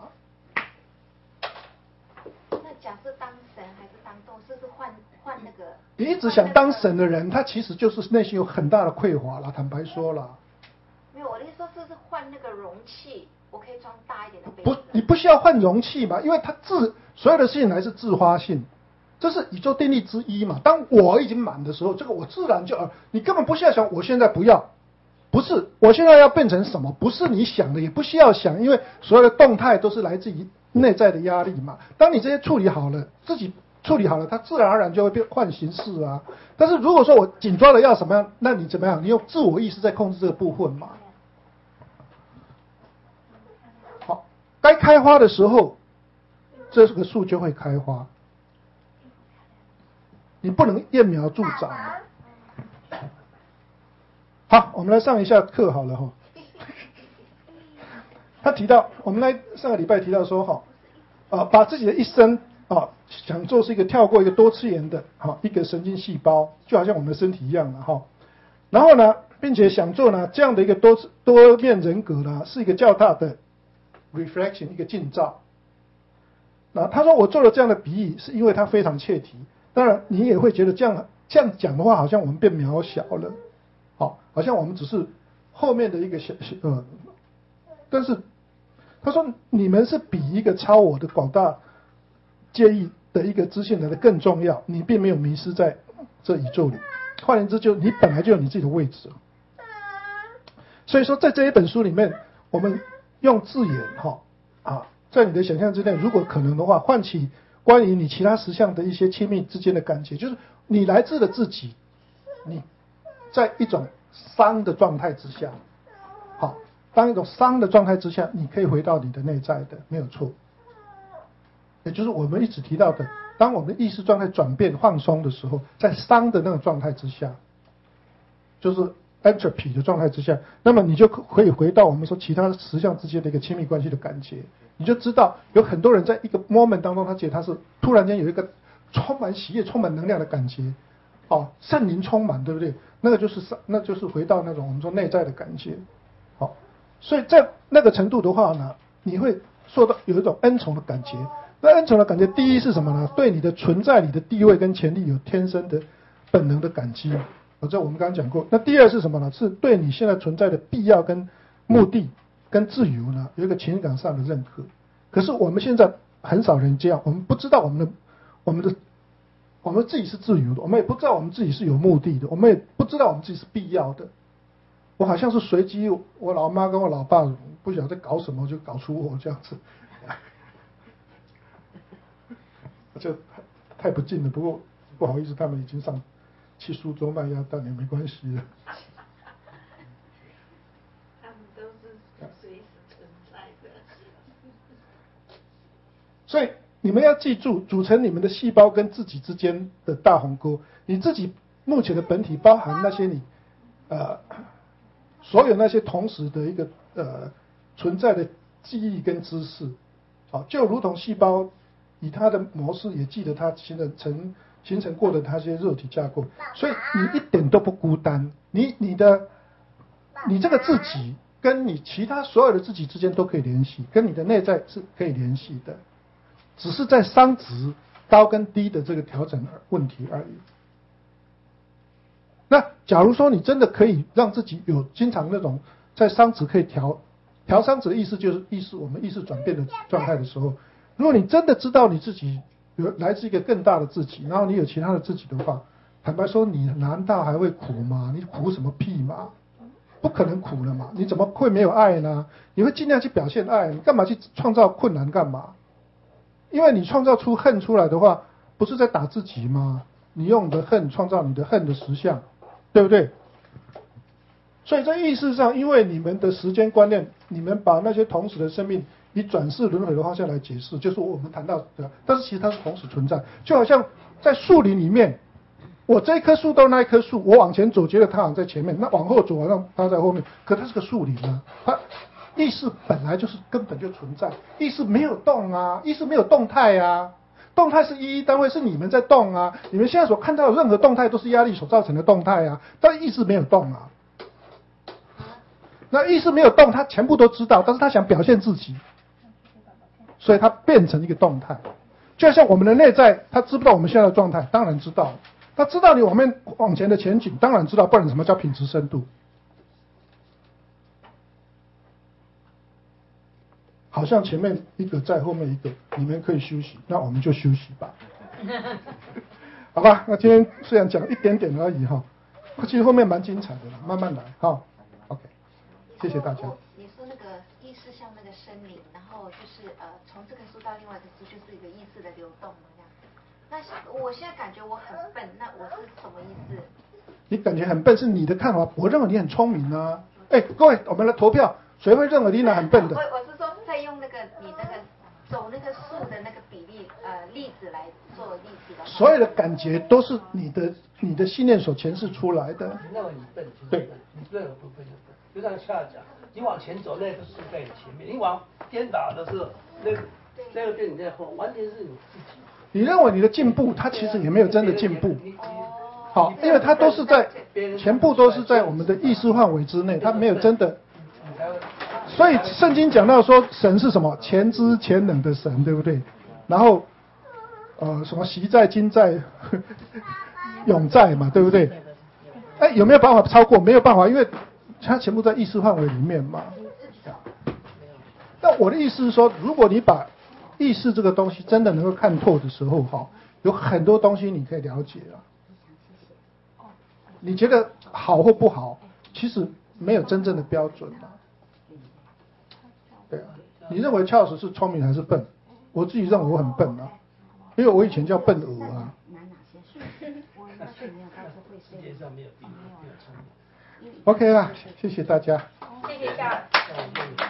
那假设当神还是当动，是不是换那个？ 你一直想当神的人，他其实就是内心有很大的匮乏了。坦白说了， 没有，我的意思说，是不是换那个容器，我可以装大一点的杯子？ 不，你不需要换容器嘛，因为它所有的事情还是自发性，这是宇宙定律之一嘛。当我已经满的时候，这个我自然就你根本不需要想，我现在不要，不是我现在要变成什么，不是你想的，也不需要想，因为所有的动态都是来自于内在的压力嘛。当你这些处理好了，自己处理好了，它自然而然就会变换形式啊。但是如果说我紧抓的要什么样，那你怎么样？你用自我意识在控制这个部分嘛。好，该开花的时候，这个树就会开花。你不能揠苗助长。好，我们来上一下课好了哈。他提到，我们来上个礼拜提到说把自己的一生想做是一个跳过一个多次元的一个神经细胞，就好像我们的身体一样了哈。然后呢，并且想做呢这样的一个多面人格呢，是一个较大的 reflection 一个镜照。那他说我做了这样的比喻，是因为它非常切题。当然，你也会觉得这样讲的话，好像我们变渺小了，好像我们只是后面的一个但是他说你们是比一个超我的广大介意的一个资讯来的更重要，你并没有迷失在这宇宙里。换言之，就你本来就有你自己的位置。所以说，在这一本书里面，我们用字眼在你的想象之内，如果可能的话，唤起关于你其他实相的一些亲密之间的感觉，就是你来自的自己，你在一种伤的状态之下，当一种伤的状态之下，你可以回到你的内在的，没有错。也就是我们一直提到的，当我们的意识状态转变放松的时候，在伤的那个状态之下，就是 entropy 的状态之下，那么你就可以回到我们说其他实相之间的一个亲密关系的感觉。你就知道有很多人在一个 moment 当中，他觉得他是突然间有一个充满喜悦、充满能量的感觉，圣灵充满，对不对？那就是回到那种我们说内在的感觉。所以在那个程度的话呢，你会受到有一种恩宠的感觉。那恩宠的感觉，第一是什么呢？对你的存在、你的地位跟权利有天生的本能的感激。这我们刚刚讲过。那第二是什么呢？是对你现在存在的必要跟目的跟自由呢，有一个情感上的认可。可是我们现在很少人这样，我们不知道我们自己是自由的，我们也不知道我们自己是有目的的，我们也不知道我们自己是必要的。我好像是随机，我老妈跟我老爸不晓得在搞什么，就搞出我这样子，这太不敬了。不过不好意思，他们已经去苏州卖鸭蛋，也没关系了。 他们都是随时存在的。 所以你们要记住，组成你们的细胞跟自己之间的大鸿沟，你自己目前的本体包含那些你所有那些同时的一个存在的记忆跟知识，就如同细胞以它的模式也记得它形成过的它些肉体架构，所以你一点都不孤单，你这个自己跟你其他所有的自己之间都可以联系，跟你的内在是可以联系的，只是在熵值高跟低的这个调整问题而已。那假如说你真的可以让自己有经常那种在熵值可以调熵值的意思，就是我们意识转变的状态的时候，如果你真的知道你自己来自一个更大的自己，然后你有其他的自己的话，坦白说，你难道还会苦吗？你苦什么屁嘛？不可能苦了嘛？你怎么会没有爱呢？你会尽量去表现爱，你干嘛去创造困难干嘛？因为你创造出恨出来的话，不是在打自己吗？你用你的恨创造你的恨的实相，对不对？所以在意识上，因为你们的时间观念，你们把那些同时的生命以转世轮回的方向来解释，就是我们谈到的，但是其实它是同时存在，就好像在树林里面，我这一棵树到那一棵树，我往前走，觉得它好像在前面，那往后走，好像它在后面，可它是个树林啊，它意识本来就是根本就存在，意识没有动啊，意识没有动态啊。动态是意义单位，是你们在动啊！你们现在所看到的任何动态都是压力所造成的动态啊，但意识没有动啊。那意识没有动，他全部都知道，但是他想表现自己，所以他变成一个动态。就像我们的内在，他知不知道我们现在的状态？当然知道。他知道你往前的前景，当然知道，不然什么叫品质深度？好像前面一个在后面一个，你们可以休息，那我们就休息吧。好吧，那今天虽然讲一点点而已哈，其实后面蛮精彩的啦，慢慢来哈。OK， 谢谢大家。 你说那个意识像那个森林，然后就是从这个树到另外一个树，就是一个意识的流动这样。那我现在感觉我很笨，那我是什么意思？ 你感觉很笨是你的看法，我认为你很聪明啊。哎，各位，我们来投票，谁会认为丽娜很笨的？ 我是说，再用那个你那个走那个树的那个比例例子来做例子的话， 所有的感觉都是你的信念所诠释出来的。 你认为你笨就是对笨，你任何不笨就笨。就像下讲，你往前走，那个树在你前面；你往颠倒的时候，那个对你在后，完全是你自己。 你认为你的进步，它其实也没有真的进步。好，因为它都是在全部都是在我们的意识范围之内，它没有真的。所以圣经讲到说，神是什么？全知全能的神，对不对？然后什么习在、今在、永在嘛，对不对？哎，有没有办法超过？没有办法，因为它全部在意识范围里面嘛。那我的意思是说，如果你把意识这个东西真的能够看透的时候，哈，有很多东西你可以了解啊。你觉得好或不好，其实没有真正的标准嘛。对啊，你认为Charles是聪明还是笨？我自己认为我很笨啊，因为我以前叫笨鹅啊。 世界上没有聪明。 OK 啦，谢谢大家。 谢谢Charles。